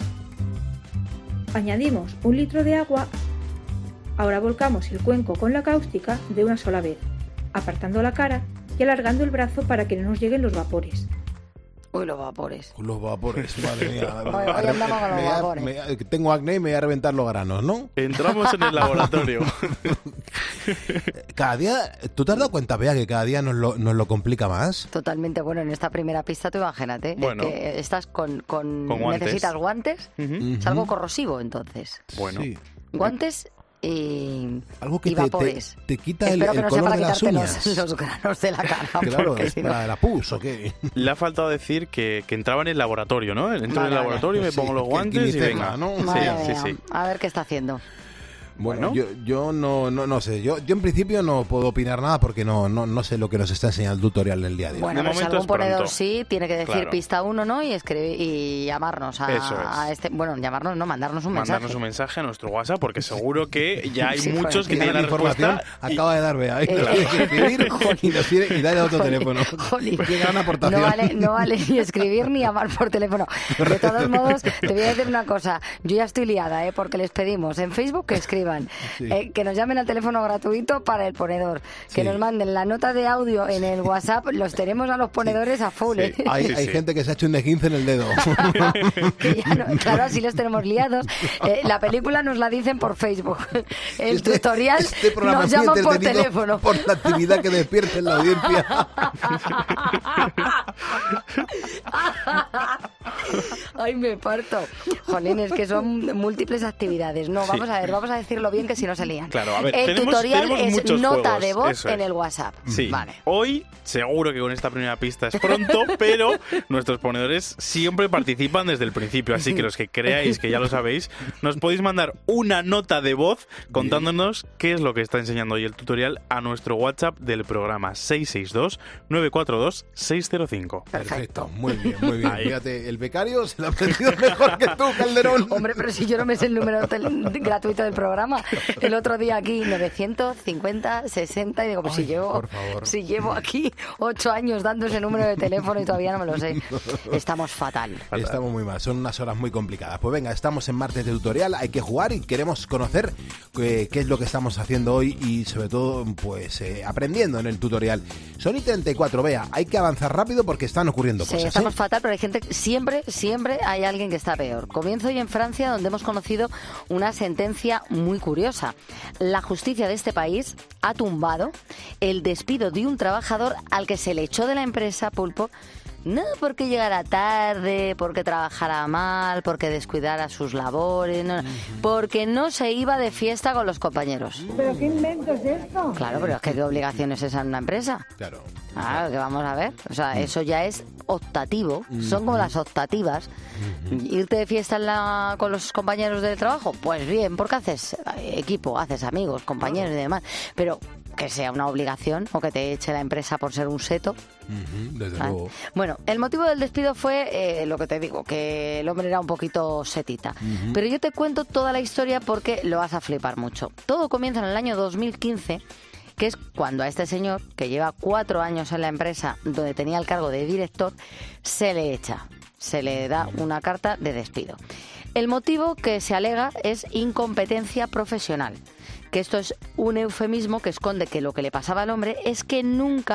Añadimos 1 litro de agua. Ahora volcamos el cuenco con la cáustica de una sola vez, apartando la cara y alargando el brazo para que no nos lleguen los vapores. Uy, los vapores. Los vapores, madre mía. Hoy andamos con los vapores. Tengo acné y me voy a reventar los granos, ¿no? Entramos en el laboratorio. Cada día, ¿tú te has dado cuenta, Bea, que cada día nos lo complica más? Totalmente. Bueno, en esta primera pista tú imagínate, bueno, que estás con guantes. Necesitas guantes, es algo corrosivo entonces. Bueno. Sí. Guantes y algo que vapores. te quita el no color de las quitarte uñas. Los granos de la cara. Claro, es para la pus o qué. Le ha faltado decir que entraba en el laboratorio, ¿no? Entro en el laboratorio, me pongo los guantes y venga. ¿no? Sí. A ver qué está haciendo. Bueno, yo no sé. Yo en principio no puedo opinar nada porque no sé lo que nos está enseñando el tutorial del día de hoy. Bueno, pues si algún ponedor sí, tiene que decir pista 1, ¿no? Y escribir y llamarnos a este... Bueno, llamarnos, no, mandarnos un mensaje. Mandarnos un mensaje a nuestro WhatsApp porque seguro que ya hay sí, muchos que tienen la información. Acaba de dar Bea. Y dale a otro teléfono. Qué gran aportación. No vale ni escribir ni llamar por teléfono. De todos modos, te voy a decir una cosa. Yo ya estoy liada, porque les pedimos en Facebook que escriban. Sí. Que nos llamen al teléfono gratuito para el ponedor, que nos manden la nota de audio en el WhatsApp, los tenemos a los ponedores a full. Sí. Hay gente que se ha hecho un de-15 en el dedo. Claro, así los tenemos liados. La película nos la dicen por Facebook. El tutorial nos llaman por teléfono. Por la actividad que despierte en la audiencia. Ay, me parto. Jolín, es que son múltiples actividades. No, vamos a ver, vamos a decir decirlo bien que si no se lían. Claro, a ver, el tutorial es muchos nota juegos, de voz eso en es. el WhatsApp. Sí. Vale. Hoy, seguro que con esta primera pista es pronto, pero nuestros ponedores siempre participan desde el principio. Así que los que creáis que ya lo sabéis, nos podéis mandar una nota de voz contándonos qué es lo que está enseñando hoy el tutorial a nuestro WhatsApp del programa 662-942-605. Perfecto, muy bien, muy bien. Fíjate, el becario se lo ha aprendido mejor que tú, Calderón. Hombre, pero si yo no me sé el número gratuito del programa. El otro día aquí 950, 60 y digo, pues si llevo aquí 8 años dando ese número de teléfono y todavía no me lo sé. Estamos fatal. Estamos muy mal, son unas horas muy complicadas. Pues venga, estamos en martes de tutorial, hay que jugar y queremos conocer qué es lo que estamos haciendo hoy y sobre todo pues aprendiendo en el tutorial. Son y 34, Bea, hay que avanzar rápido porque están ocurriendo cosas. Sí, estamos fatal, pero hay gente, siempre hay alguien que está peor. Comienzo hoy en Francia, donde hemos conocido una sentencia muy curiosa. La justicia de este país ha tumbado el despido de un trabajador al que se le echó de la empresa, Pulpo, no porque llegara tarde, porque trabajara mal, porque descuidara sus labores, no, porque no se iba de fiesta con los compañeros. ¿Pero qué invento es esto? Claro, pero es que qué obligación es esa en una empresa. Claro. Claro, que vamos a ver. O sea, eso ya es optativo. Son como las optativas. Irte de fiesta con los compañeros del trabajo, pues bien, porque haces equipo, haces amigos, compañeros y demás. Pero que sea una obligación o que te eche la empresa por ser un seto. Desde luego. Bueno, el motivo del despido fue lo que te digo, que el hombre era un poquito setita. Pero yo te cuento toda la historia porque lo vas a flipar mucho. Todo comienza en el año 2015, que es cuando a este señor, que lleva 4 años en la empresa donde tenía el cargo de director, se le echa, se le da una carta de despido. El motivo que se alega es incompetencia profesional, que esto es un eufemismo que esconde que lo que le pasaba al hombre es que nunca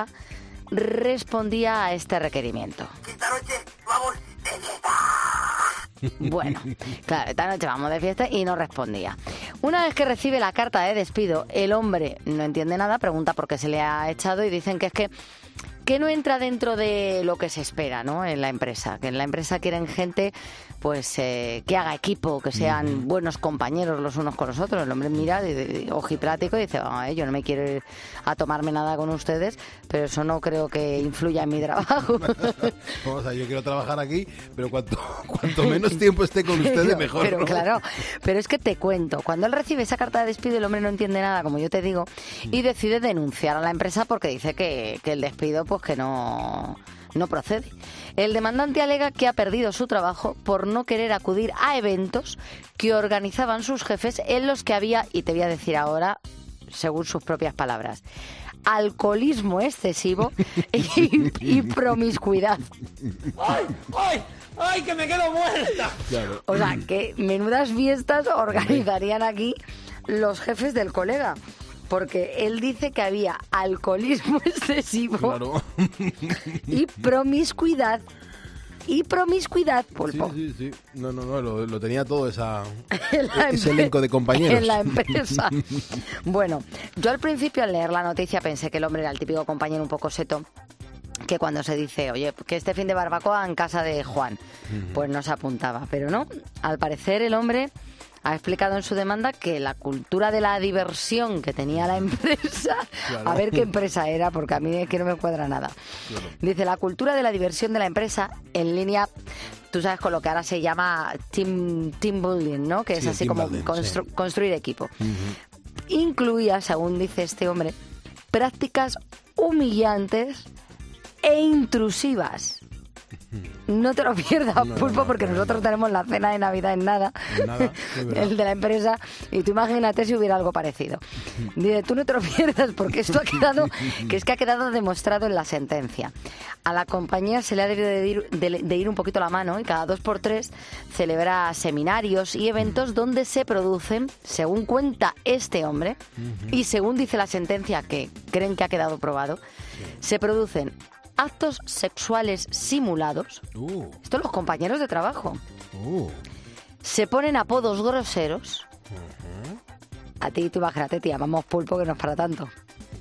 respondía a este requerimiento. Esta noche vamos de fiesta. Bueno, claro, esta noche vamos de fiesta y no respondía. Una vez que recibe la carta de despido, el hombre no entiende nada, pregunta por qué se le ha echado y dicen que es que no entra dentro de lo que se espera, ¿no? En la empresa, que en la empresa quieren gente pues que haga equipo, que sean buenos compañeros los unos con los otros. El hombre mira ojiplático y dice, yo no me quiero ir a tomarme nada con ustedes, pero eso no creo que influya en mi trabajo. Vamos a, yo quiero trabajar aquí, pero cuanto menos tiempo esté con ustedes, mejor. Pero ¿no? claro, pero es que te cuento, cuando él recibe esa carta de despido, el hombre no entiende nada, como yo te digo, y decide denunciar a la empresa porque dice que el despido pues que no procede. El demandante alega que ha perdido su trabajo por no querer acudir a eventos que organizaban sus jefes en los que había, y te voy a decir ahora, según sus propias palabras, alcoholismo excesivo y promiscuidad. ¡Ay, que me quedo muerta! Claro. O sea, que menudas fiestas organizarían aquí los jefes del colega. Porque él dice que había alcoholismo excesivo, claro, y promiscuidad, Pulpo. Sí. No, lo tenía todo ese elenco de compañeros. En la empresa. Bueno, yo al principio al leer la noticia pensé que el hombre era el típico compañero un poco seto, que cuando se dice, oye, que este fin de barbacoa en casa de Juan, pues no se apuntaba. Pero no, al parecer el hombre ha explicado en su demanda que la cultura de la diversión que tenía la empresa, claro, a ver qué empresa era, porque a mí es que no me cuadra nada. Claro. Dice, la cultura de la diversión de la empresa, en línea, tú sabes, con lo que ahora se llama team building, ¿no? Que es así como construir equipo. Incluía, según dice este hombre, prácticas humillantes e intrusivas. No te lo pierdas, Pulpo, porque nosotros tenemos la cena de Navidad en nada, el de la empresa, y tú imagínate si hubiera algo parecido. Dice, tú no te lo pierdas, porque esto ha quedado demostrado en la sentencia. A la compañía se le ha debido de ir un poquito la mano, y cada 2x3 celebra seminarios y eventos donde se producen, según cuenta este hombre, y según dice la sentencia, que creen que ha quedado probado, se producen actos sexuales simulados. Esto los compañeros de trabajo. Se ponen apodos groseros. A ti, tú imagínate, te llamamos Pulpo, que no es para tanto.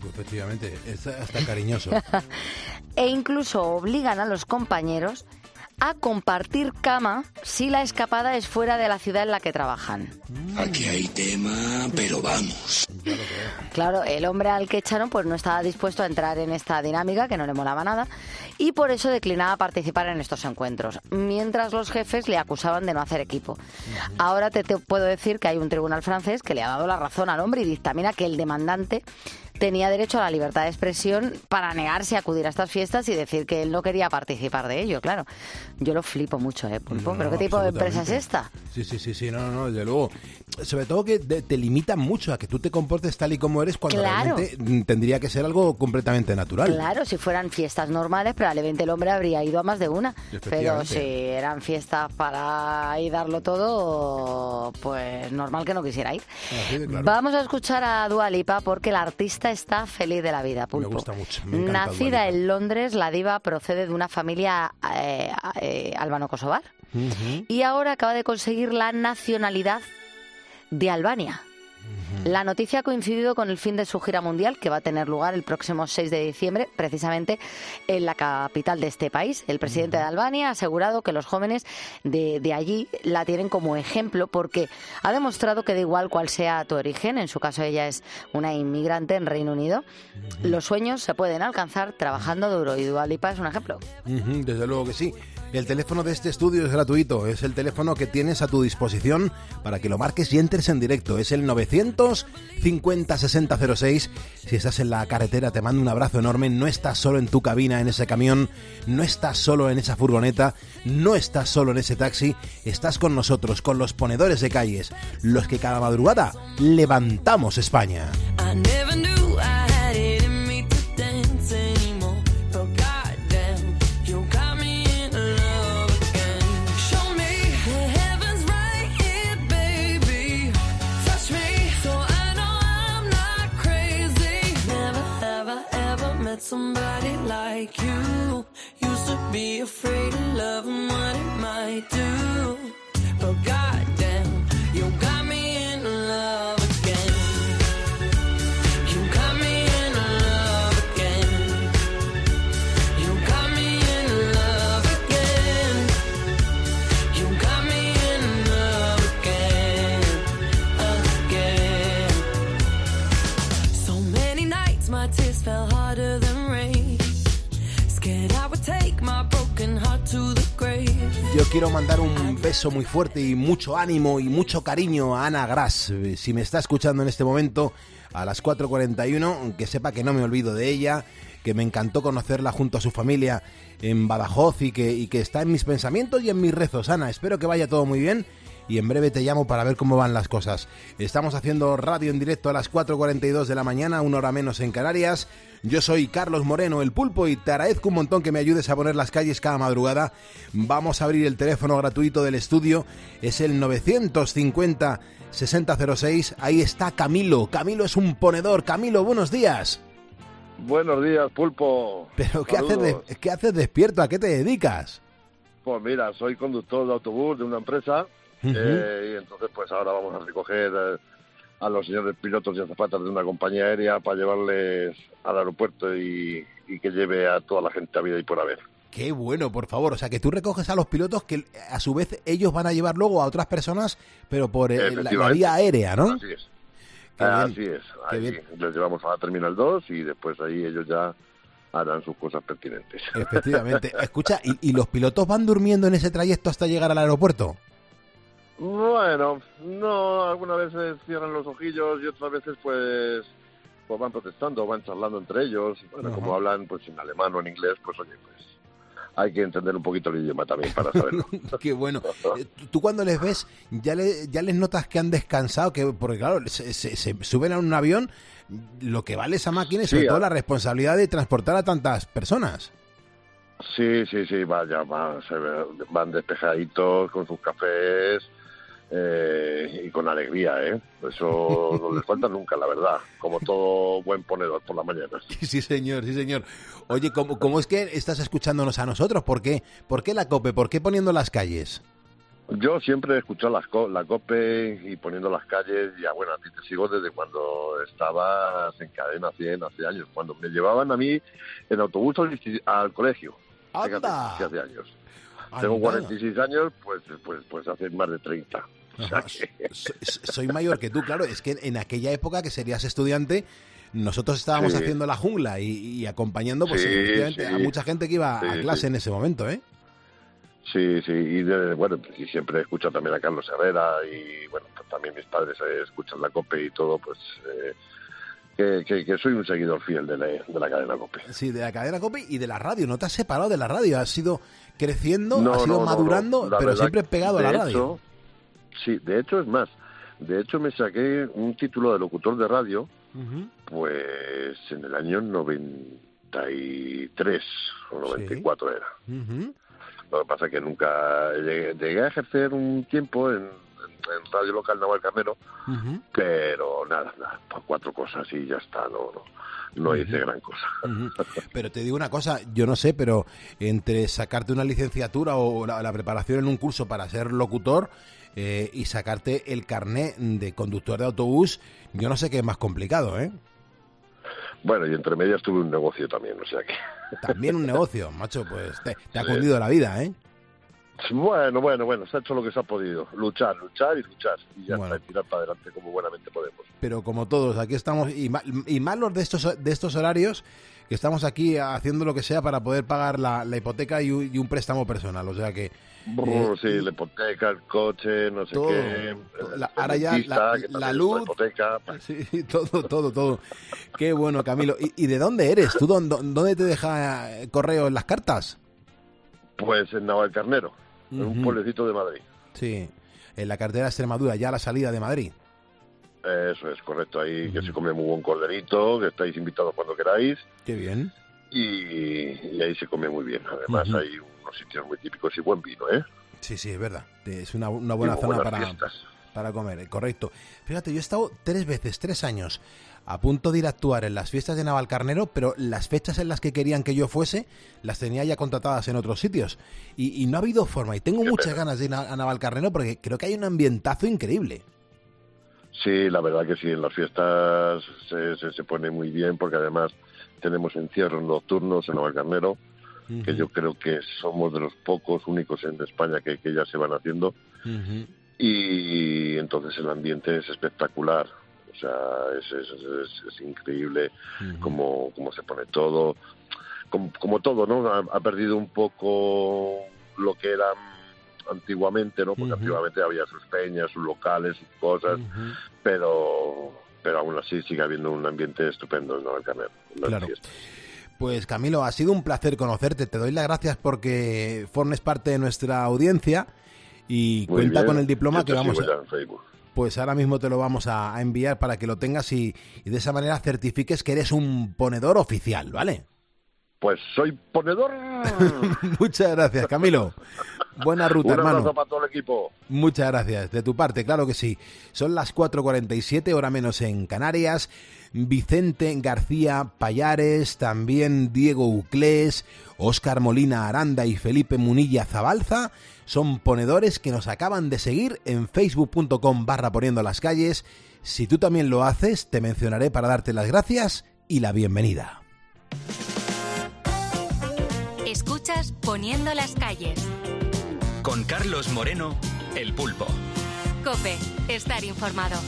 Efectivamente, es hasta cariñoso. E incluso obligan a los compañeros a compartir cama si la escapada es fuera de la ciudad en la que trabajan. Aquí hay tema, pero vamos. Claro, el hombre al que echaron pues no estaba dispuesto a entrar en esta dinámica, que no le molaba nada, y por eso declinaba participar en estos encuentros, mientras los jefes le acusaban de no hacer equipo. Ahora te puedo decir que hay un tribunal francés que le ha dado la razón al hombre y dictamina que el demandante tenía derecho a la libertad de expresión para negarse a acudir a estas fiestas y decir que él no quería participar de ello, claro. Yo lo flipo mucho, Pulpo. ¿Pero qué tipo de empresa es esta? Sí, no, desde luego. Sobre todo que te limitan mucho a que tú te comportes tal y como eres cuando realmente tendría que ser algo completamente natural. Claro, si fueran fiestas normales, probablemente el hombre habría ido a más de una. Pero si eran fiestas para ir darlo todo, pues normal que no quisiera ir. Claro. Vamos a escuchar a Dua Lipa porque la artista está feliz de la vida, Pulpo. Me gusta mucho. Me encanta Nacida en Londres, la diva procede de una familia albano-kosovar y ahora acaba de conseguir la nacionalidad de Albania. La noticia ha coincidido con el fin de su gira mundial, que va a tener lugar el próximo 6 de diciembre, precisamente en la capital de este país. El presidente de Albania ha asegurado que los jóvenes de allí la tienen como ejemplo porque ha demostrado que da igual cuál sea tu origen, en su caso ella es una inmigrante en Reino Unido, los sueños se pueden alcanzar trabajando duro y Dua Lipa es un ejemplo. Desde luego que sí. El teléfono de este estudio es gratuito, es el teléfono que tienes a tu disposición para que lo marques y entres en directo. Es el 950-6006. Si estás en la carretera te mando un abrazo enorme, no estás solo en tu cabina, en ese camión, no estás solo en esa furgoneta, no estás solo en ese taxi, estás con nosotros, con los ponedores de calles, los que cada madrugada levantamos España. Somebody like you used to be afraid of love and what it might do, but goddamn, you got me in love again. You got me in love again. You got me in love again. You got me in love again. So many nights my tears fell harder than Yo quiero mandar un beso muy fuerte y mucho ánimo y mucho cariño a Ana Gras. Si me está escuchando en este momento a las 4:41, que sepa que no me olvido de ella, que me encantó conocerla junto a su familia en Badajoz y que está en mis pensamientos y en mis rezos. Ana, espero que vaya todo muy bien y en breve te llamo para ver cómo van las cosas. Estamos haciendo radio en directo a las 4:42 de la mañana, una hora menos en Canarias. Yo soy Carlos Moreno, el Pulpo, y te agradezco un montón que me ayudes a poner las calles cada madrugada. Vamos a abrir el teléfono gratuito del estudio, es el 950-6006. Ahí está Camilo. Camilo es un ponedor. Camilo, buenos días. Buenos días, Pulpo. ¿Pero qué haces despierto? ¿A qué te dedicas? Pues mira, soy conductor de autobús de una empresa. Y entonces pues ahora vamos a recoger a los señores pilotos y azafatas de una compañía aérea para llevarles al aeropuerto y que lleve a toda la gente a vida y por haber. Qué bueno, por favor. O sea, que tú recoges a los pilotos que a su vez ellos van a llevar luego a otras personas, pero por la vía aérea, ¿no? Así es. Así es. Ahí les llevamos a la Terminal 2 y después ahí ellos ya harán sus cosas pertinentes. Efectivamente. Escucha, ¿y los pilotos van durmiendo en ese trayecto hasta llegar al aeropuerto? Bueno, no, algunas veces cierran los ojillos y otras veces pues van protestando, van charlando entre ellos. Bueno, como hablan pues en alemán o en inglés, pues oye, pues hay que entender un poquito el idioma también para saberlo. Qué bueno. Tú cuando les ves, ya les notas que han descansado, porque claro, se suben a un avión, lo que vale esa máquina y sobre todo la responsabilidad de transportar a tantas personas. Sí, van despejaditos con sus cafés y con alegría, Eso no les falta nunca, la verdad, como todo buen ponedor por la mañana. Sí, señor. Oye, ¿cómo es que estás escuchándonos a nosotros? ¿Por qué la COPE? ¿Por qué poniendo las calles? Yo siempre he escuchado la COPE y poniendo las calles, y bueno, a ti te sigo desde cuando estabas en Cadena 100, hace años, cuando me llevaban a mí en autobús al colegio. ¡Anda! Hace años. Tengo 46 años, pues hace más de 30. O sea que... Soy mayor que tú, claro. Es que en aquella época que serías estudiante, nosotros estábamos haciendo la jungla y acompañando pues, a mucha gente que iba a clase en ese momento, ¿eh? Sí, y siempre escucho también a Carlos Herrera y bueno, pues también mis padres escuchan la COPE y todo, pues que soy un seguidor fiel de la cadena COPE. Sí, de la cadena COPE y de la radio. No te has separado de la radio, has ido creciendo, has ido madurando, pero siempre pegado a la radio. Sí, de hecho es más. De hecho me saqué un título de locutor de radio, pues en el año 93 o 94 era. Lo que pasa es que nunca llegué a ejercer un tiempo en radio local Navalcarnero, pero nada, por 4 cosas y ya está, no hice gran cosa. Pero te digo una cosa, yo no sé, pero entre sacarte una licenciatura o la preparación en un curso para ser locutor y sacarte el carné de conductor de autobús, yo no sé qué es más complicado, ¿eh? Bueno, y entre medias tuve un negocio también, o sea que... También un negocio, macho, pues te ha cundido la vida, ¿eh? Bueno, se ha hecho lo que se ha podido. Luchar. Y ya está, tirar para adelante como buenamente podemos. Pero como todos, aquí estamos, y malos de estos horarios, que estamos aquí haciendo lo que sea para poder pagar la hipoteca y un préstamo personal, o sea que... sí, la hipoteca, el coche, no sé todo, qué... ahora ya la luz... hipoteca. Sí, todo. Qué bueno, Camilo. ¿Y de dónde eres? ¿Tú dónde te deja correo en las cartas? Pues en Navalcarnero, en un pueblecito de Madrid. Sí, en la carretera de Extremadura, ya a la salida de Madrid. Eso es correcto, ahí que se come muy buen corderito, que estáis invitados cuando queráis. Qué bien. Y ahí se come muy bien, además hay unos sitios muy típicos y buen vino, ¿eh? Sí, es verdad, es una buena zona para comer, correcto. Fíjate, yo he estado 3 años a punto de ir a actuar en las fiestas de Navalcarnero, pero las fechas en las que querían que yo fuese las tenía ya contratadas en otros sitios y no ha habido forma, y tengo muchas ganas de ir a Navalcarnero porque creo que hay un ambientazo increíble. Sí, la verdad que sí, en las fiestas se pone muy bien porque además tenemos encierros nocturnos en Navalcarnero, que yo creo que somos de los pocos únicos en España que ya se van haciendo, y entonces el ambiente es espectacular. O sea, es increíble cómo se pone todo, como todo, ¿no? Ha perdido un poco lo que era antiguamente, ¿no? Porque antiguamente había sus peñas, sus locales, sus cosas, pero aún así sigue habiendo un ambiente estupendo en Navalcarnero. Claro. Pues Camilo, ha sido un placer conocerte, te doy las gracias porque formes parte de nuestra audiencia y muy cuenta bien. Con el diploma que vamos a... Pues ahora mismo te lo vamos a enviar para que lo tengas y de esa manera certifiques que eres un ponedor oficial, ¿vale? Pues soy ponedor. Muchas gracias, Camilo. Buena ruta, hermano. Un abrazo para todo el equipo. Muchas gracias. De tu parte, claro que sí. Son las 4:47, hora menos en Canarias. Vicente García Payares, también Diego Uclés, Óscar Molina Aranda y Felipe Munilla Zabalza son ponedores que nos acaban de seguir en facebook.com/poniendo las calles. Si tú también lo haces, te mencionaré para darte las gracias y la bienvenida. Escuchas Poniendo las calles. Con Carlos Moreno, El Pulpo. COPE, estar informado.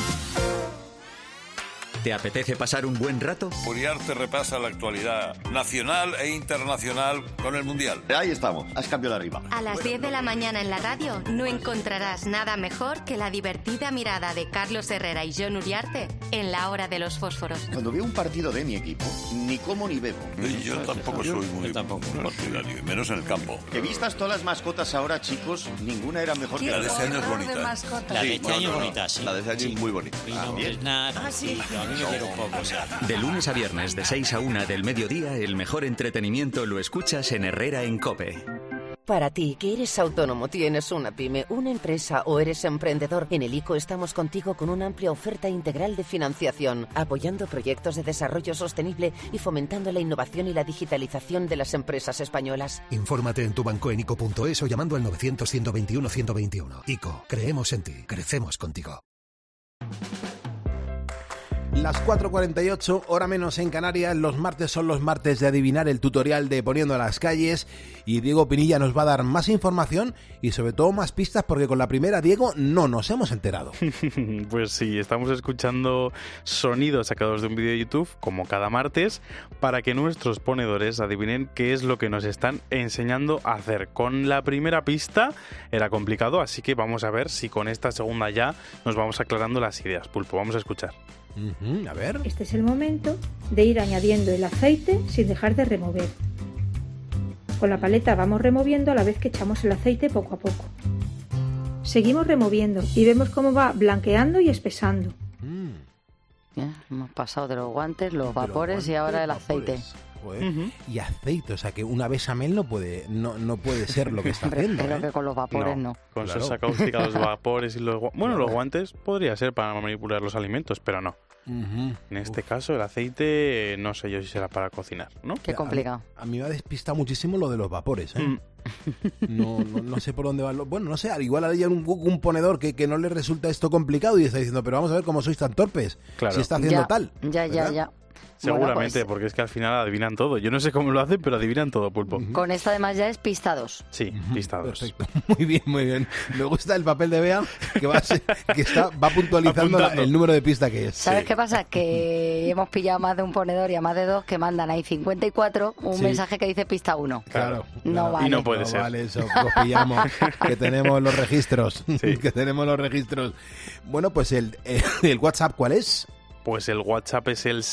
¿Te apetece pasar un buen rato? Uriarte repasa la actualidad nacional e internacional con el Mundial. Ahí estamos, has cambiado arriba. A las 10 de la mañana en la radio no encontrarás nada mejor que la divertida mirada de Carlos Herrera y Jon Uriarte en la hora de los fósforos. Cuando veo un partido de mi equipo, ni como ni bebo. Yo tampoco soy muy partidario, menos en el campo. Que vistas todas las mascotas ahora, chicos, ninguna era mejor que la de este año es bonita. La de este año es bonita, sí. La de este año es muy bonita. Sí. De lunes a viernes de 6 a 1 del mediodía, el mejor entretenimiento lo escuchas en Herrera en COPE. Para ti, que eres autónomo, tienes una pyme, una empresa o eres emprendedor, en el ICO estamos contigo con una amplia oferta integral de financiación, apoyando proyectos de desarrollo sostenible y fomentando la innovación y la digitalización de las empresas españolas. Infórmate en tu banco en ICO.es o llamando al 900-121-121. ICO, creemos en ti, crecemos contigo. Las 4:48, hora menos en Canarias. Los martes son los martes de adivinar el tutorial de Poniendo las Calles. Y Diego Pinilla nos va a dar más información y sobre todo más pistas, porque con la primera, Diego, no nos hemos enterado. Pues sí, estamos escuchando sonidos sacados de un vídeo de YouTube, como cada martes, para que nuestros ponedores adivinen qué es lo que nos están enseñando a hacer. Con la primera pista era complicado, así que vamos a ver si con esta segunda ya nos vamos aclarando las ideas. Pulpo, vamos a escuchar. A ver. Este es el momento de ir añadiendo el aceite sin dejar de remover. Con la paleta vamos removiendo a la vez que echamos el aceite poco a poco. Seguimos removiendo y vemos cómo va blanqueando y espesando. Ya, hemos pasado de los guantes, los vapores y ahora el aceite. Y aceite, o sea que una bechamel no puede ser lo que está haciendo. Creo que con los vapores no. Con salsa cáustica, los vapores y los los guantes podría ser para manipular los alimentos, pero no. En este caso el aceite no sé yo si será para cocinar, ¿no? Qué complicado. A mí me ha despistado muchísimo lo de los vapores, ¿eh? No sé por dónde va. Bueno, no sé, igual hay un ponedor que no le resulta esto complicado y está diciendo, pero vamos a ver cómo sois tan torpes. Claro. Si está haciendo tal. Ya. Seguramente, Bueno, pues, porque es que al final adivinan todo. Yo no sé cómo lo hacen, pero adivinan todo, Pulpo. Con esta además ya es pista 2. Sí, pista 2. Perfecto. Muy bien. Me gusta el papel de Bea, que va puntualizando el número de pista que es. ¿Sabes qué pasa? Que hemos pillado más de un ponedor y a más de dos que mandan ahí 54 un mensaje que dice pista 1. Claro. No vale. Y no puede ser. Vale, eso, los pillamos, que tenemos los registros. Sí. Que tenemos los registros. Bueno, pues el WhatsApp, ¿cuál es? Pues el WhatsApp es el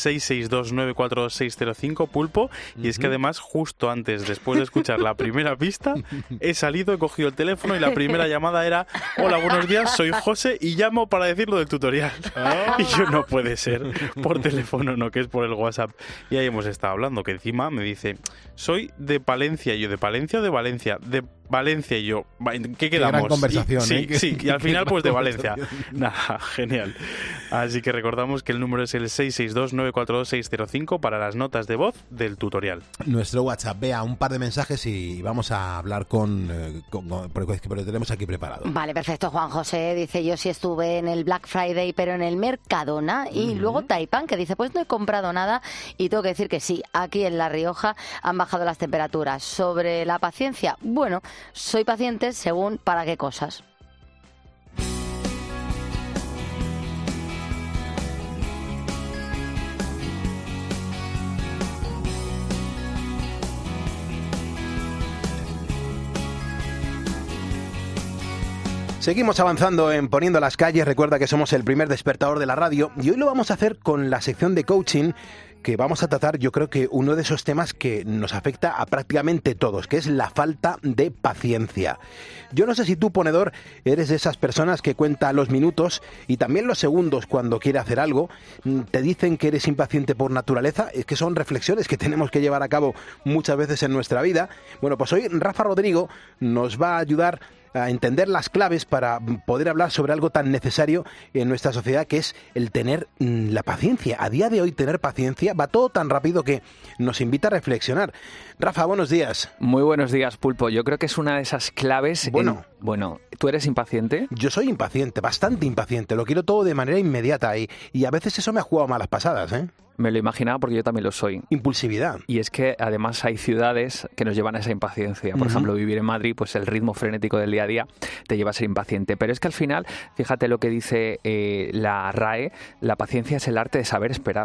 662942605, Pulpo, y es que además justo después de escuchar la primera pista, he salido, he cogido el teléfono y la primera llamada era: hola, buenos días, soy José y llamo para decir lo del tutorial. Y yo, no puede ser, por teléfono no, que es por el WhatsApp. Y ahí hemos estado hablando, que encima me dice, soy de Palencia, y yo, ¿de Palencia o de Valencia? De Valencia, y yo, ¿qué quedamos? Qué gran conversación, sí, y al final pues de Valencia. Nada, genial. Así que recordamos que el número es el 662942605 para las notas de voz del tutorial. Nuestro WhatsApp, vea un par de mensajes y vamos a hablar porque lo tenemos aquí preparado. Vale, perfecto. Juan José dice, yo sí estuve en el Black Friday, pero en el Mercadona. Y luego Taipan, que dice, pues no he comprado nada. Y tengo que decir que sí, aquí en La Rioja han bajado las temperaturas. Sobre la paciencia, bueno, soy paciente según para qué cosas. Seguimos avanzando en Poniendo las Calles. Recuerda que somos el primer despertador de la radio y hoy lo vamos a hacer con la sección de coaching, que vamos a tratar, yo creo que uno de esos temas que nos afecta a prácticamente todos, que es la falta de paciencia. Yo no sé si tú, ponedor, eres de esas personas que cuenta los minutos y también los segundos cuando quiere hacer algo. Te dicen que eres impaciente por naturaleza. Es que son reflexiones que tenemos que llevar a cabo muchas veces en nuestra vida. Bueno, pues hoy Rafa Rodrigo nos va a ayudar a entender las claves para poder hablar sobre algo tan necesario en nuestra sociedad, que es el tener la paciencia. A día de hoy, tener paciencia va todo tan rápido que nos invita a reflexionar. Rafa, buenos días. Muy buenos días, Pulpo. Yo creo que es una de esas claves. Bueno, ¿tú eres impaciente? Yo soy impaciente, bastante impaciente. Lo quiero todo de manera inmediata y a veces eso me ha jugado malas pasadas, ¿eh? Me lo imaginaba porque yo también lo soy. Impulsividad. Y es que además hay ciudades que nos llevan a esa impaciencia. Por ejemplo, vivir en Madrid, pues el ritmo frenético del día a día te lleva a ser impaciente. Pero es que al final, fíjate lo que dice la RAE, la paciencia es el arte de saber esperar.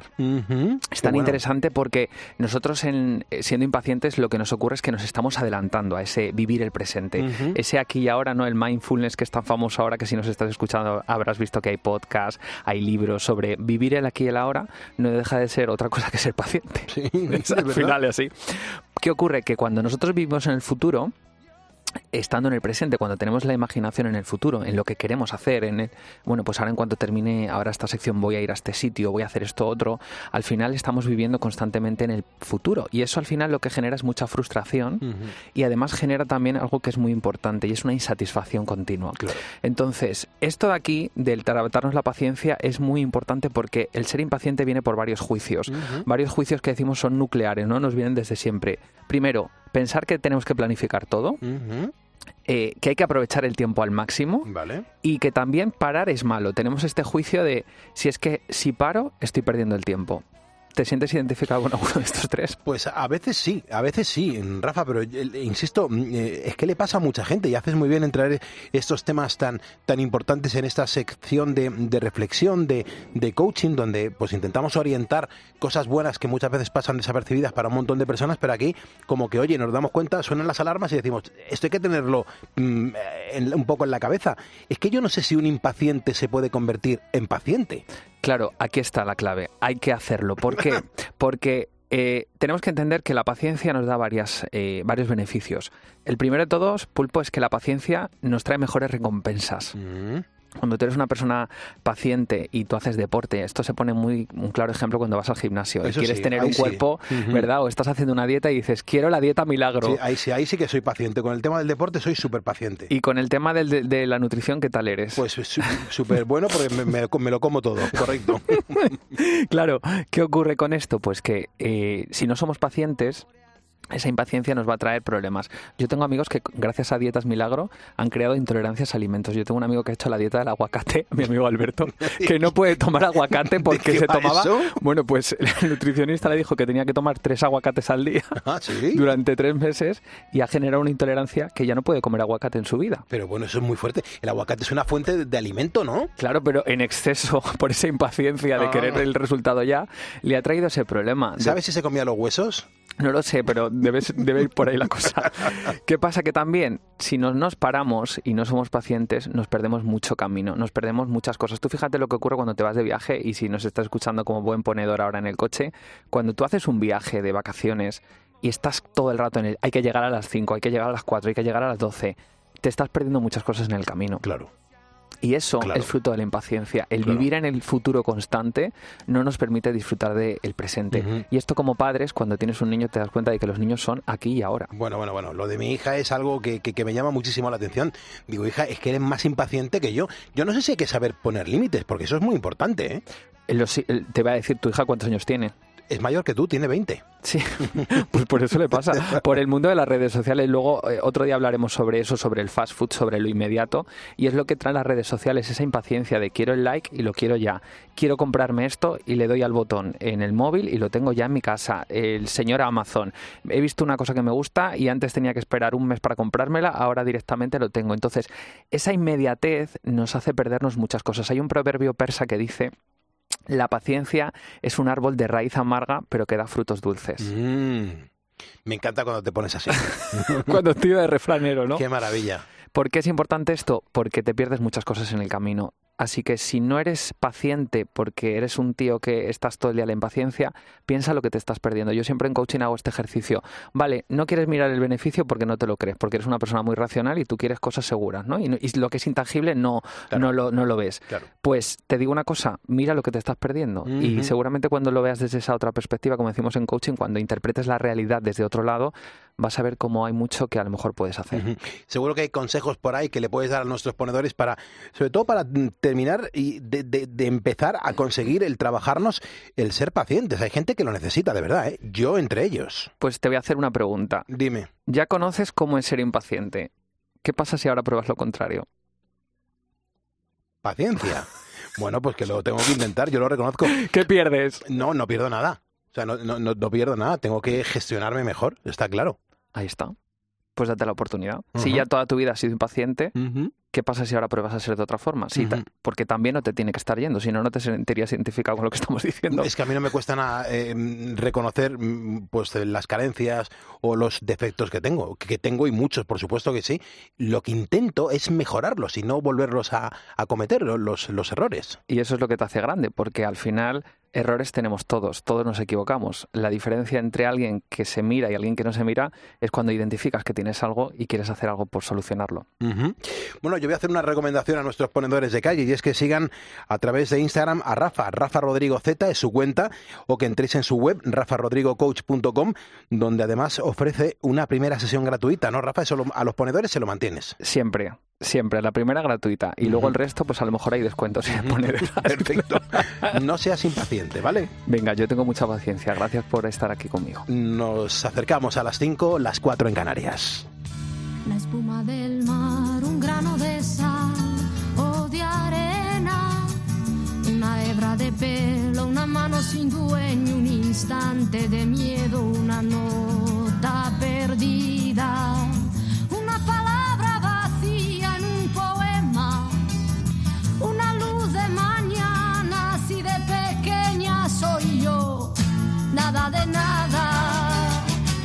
Es tan interesante porque nosotros siendo impacientes lo que nos ocurre es que nos estamos adelantando a ese vivir el presente. Ese aquí y ahora, ¿no? El mindfulness que es tan famoso ahora, que si nos estás escuchando habrás visto que hay podcasts, hay libros sobre vivir el aquí y el ahora. No deja de ser otra cosa que ser paciente. Sí, al final es así. ¿Qué ocurre? Que cuando nosotros vivimos en el futuro, estando en el presente, cuando tenemos la imaginación en el futuro, en lo que queremos hacer, bueno, pues ahora en cuanto termine ahora esta sección voy a ir a este sitio, voy a hacer esto otro, al final estamos viviendo constantemente en el futuro y eso al final lo que genera es mucha frustración y además genera también algo que es muy importante y es una insatisfacción continua. Claro. Entonces, esto de aquí, del tratarnos la paciencia, es muy importante porque el ser impaciente viene por varios juicios. Varios juicios que decimos son nucleares, ¿no? Nos vienen desde siempre. Primero, pensar que tenemos que planificar todo. que hay que aprovechar el tiempo al máximo, Vale. y que también parar es malo. Tenemos este juicio de si paro, estoy perdiendo el tiempo. ¿Te sientes identificado con alguno de estos tres? Pues a veces sí, Rafa, pero insisto, es que le pasa a mucha gente y haces muy bien en traer estos temas tan importantes en esta sección de reflexión, de coaching, donde pues intentamos orientar cosas buenas que muchas veces pasan desapercibidas para un montón de personas, pero aquí como que, oye, nos damos cuenta, suenan las alarmas y decimos, esto hay que tenerlo un poco en la cabeza. Es que yo no sé si un impaciente se puede convertir en paciente. Claro, aquí está la clave. Hay que hacerlo. ¿Por qué? Porque tenemos que entender que la paciencia nos da varios beneficios. El primero de todos, Pulpo, es que la paciencia nos trae mejores recompensas. Cuando tú eres una persona paciente y tú haces deporte, esto se pone un claro ejemplo cuando vas al gimnasio. Eso quieres sí, tener un cuerpo, ¿verdad? O estás haciendo una dieta y dices, quiero la dieta milagro. Sí, ahí sí que soy paciente. Con el tema del deporte soy súper paciente. Y con el tema de la nutrición, ¿qué tal eres? Pues súper bueno porque me lo como todo, correcto. Claro, ¿qué ocurre con esto? Pues que si no somos pacientes, esa impaciencia nos va a traer problemas. Yo tengo amigos que gracias a dietas milagro han creado intolerancias a alimentos. Yo tengo un amigo que ha hecho la dieta del aguacate, mi amigo Alberto, que no puede tomar aguacate porque se tomaba... eso? Bueno, pues el nutricionista le dijo que tenía que tomar 3 aguacates al día durante 3 meses y ha generado una intolerancia que ya no puede comer aguacate en su vida. Pero bueno, eso es muy fuerte. El aguacate es una fuente de alimento, ¿no? Claro, pero en exceso, por esa impaciencia de querer el resultado ya, le ha traído ese problema. ¿Sabes si se comía los huesos? No lo sé, pero debe ir por ahí la cosa. ¿Qué pasa? Que también, si no nos paramos y no somos pacientes, nos perdemos mucho camino, nos perdemos muchas cosas. Tú fíjate lo que ocurre cuando te vas de viaje, y si nos estás escuchando como buen ponedor ahora en el coche, cuando tú haces un viaje de vacaciones y estás todo el rato hay que llegar a las 5, hay que llegar a las 4, hay que llegar a las 12, te estás perdiendo muchas cosas en el camino. Claro. Y eso es fruto de la impaciencia. El vivir en el futuro constante no nos permite disfrutar del presente. Y esto, como padres, cuando tienes un niño te das cuenta de que los niños son aquí y ahora. Bueno. Lo de mi hija es algo que me llama muchísimo la atención. Digo, hija, es que eres más impaciente que yo. Yo no sé si hay que saber poner límites, porque eso es muy importante, ¿eh? Te va a decir tu hija cuántos años tiene. Es mayor que tú, tiene 20. Sí, pues por eso le pasa. Por el mundo de las redes sociales. Luego, otro día hablaremos sobre eso, sobre el fast food, sobre lo inmediato. Y es lo que traen las redes sociales, esa impaciencia de quiero el like y lo quiero ya. Quiero comprarme esto y le doy al botón en el móvil y lo tengo ya en mi casa. El señor Amazon. He visto una cosa que me gusta y antes tenía que esperar un mes para comprármela, ahora directamente lo tengo. Entonces, esa inmediatez nos hace perdernos muchas cosas. Hay un proverbio persa que dice: la paciencia es un árbol de raíz amarga, pero que da frutos dulces. Me encanta cuando te pones así. Cuando tira de refranero, ¿no? Qué maravilla. ¿Por qué es importante esto? Porque te pierdes muchas cosas en el camino. Así que si no eres paciente porque eres un tío que estás todo el día en la impaciencia, piensa lo que te estás perdiendo. Yo siempre en coaching hago este ejercicio. Vale, no quieres mirar el beneficio porque no te lo crees, porque eres una persona muy racional y tú quieres cosas seguras, ¿no? Y lo que es intangible no lo ves. Claro. Pues te digo una cosa, mira lo que te estás perdiendo. Y seguramente cuando lo veas desde esa otra perspectiva, como decimos en coaching, cuando interpretes la realidad desde otro lado, vas a ver cómo hay mucho que a lo mejor puedes hacer. Seguro que hay consejos por ahí que le puedes dar a nuestros ponedores sobre todo para terminar y de empezar a conseguir el trabajarnos, el ser pacientes. Hay gente que lo necesita, de verdad, ¿eh? Yo entre ellos. Pues te voy a hacer una pregunta. Dime. Ya conoces cómo es ser impaciente. ¿Qué pasa si ahora pruebas lo contrario? Paciencia. Bueno, pues que lo tengo que intentar, yo lo reconozco. ¿Qué pierdes? No pierdo nada. O sea, no pierdo nada. Tengo que gestionarme mejor, está claro. Ahí está. Pues date la oportunidad. Si ya toda tu vida has sido impaciente, ¿qué pasa si ahora pruebas a ser de otra forma? Sí, porque también no te tiene que estar yendo, si no, no te sentirías identificado con lo que estamos diciendo. Es que a mí no me cuesta nada reconocer pues las carencias o los defectos que tengo y muchos, por supuesto que sí. Lo que intento es mejorarlos y no volverlos a cometer los errores. Y eso es lo que te hace grande, porque al final errores tenemos todos nos equivocamos. La diferencia entre alguien que se mira y alguien que no se mira es cuando identificas que tienes algo y quieres hacer algo por solucionarlo. Bueno, yo voy a hacer una recomendación a nuestros ponedores de calle y es que sigan a través de Instagram a Rafa Rodrigo Z es su cuenta, o que entréis en su web rafarodrigocoach.com, donde además ofrece una primera sesión gratuita, ¿no, Rafa? Eso a los ponedores se lo mantienes. Siempre, la primera gratuita y luego el resto, pues a lo mejor hay descuentos. Perfecto. No seas impaciente, ¿vale? Venga, yo tengo mucha paciencia. Gracias por estar aquí conmigo. Nos acercamos a las 5, las 4 en Canarias. La espuma del mar, un grano de sal o de arena, una hebra de pelo, una mano sin dueño, un instante de miedo, una nota perdida, una palabra vacía en un poema, una luz de mañana, así de pequeña soy yo, nada de nada,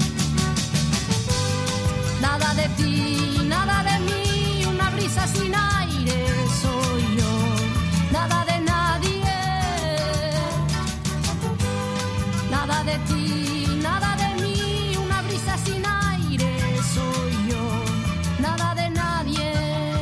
nada de ti, nada de mí, una brisa sin aire soy yo, nada de nadie, nada de ti, nada de mí, una brisa sin aire soy yo, nada de nadie.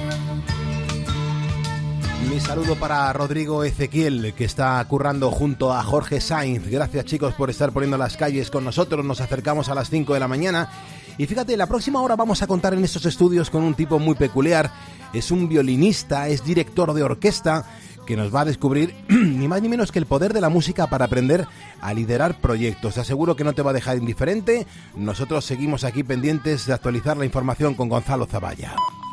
Mi saludo para Rodrigo Ezequiel, que está currando junto a Jorge Sainz. Gracias, chicos, por estar poniendo las calles con nosotros. Nos acercamos a las 5 de la mañana. Y fíjate, la próxima hora vamos a contar en estos estudios con un tipo muy peculiar. Es un violinista, es director de orquesta, que nos va a descubrir ni más ni menos que el poder de la música para aprender a liderar proyectos. Te aseguro que no te va a dejar indiferente. Nosotros seguimos aquí pendientes de actualizar la información con Gonzalo Zavalla.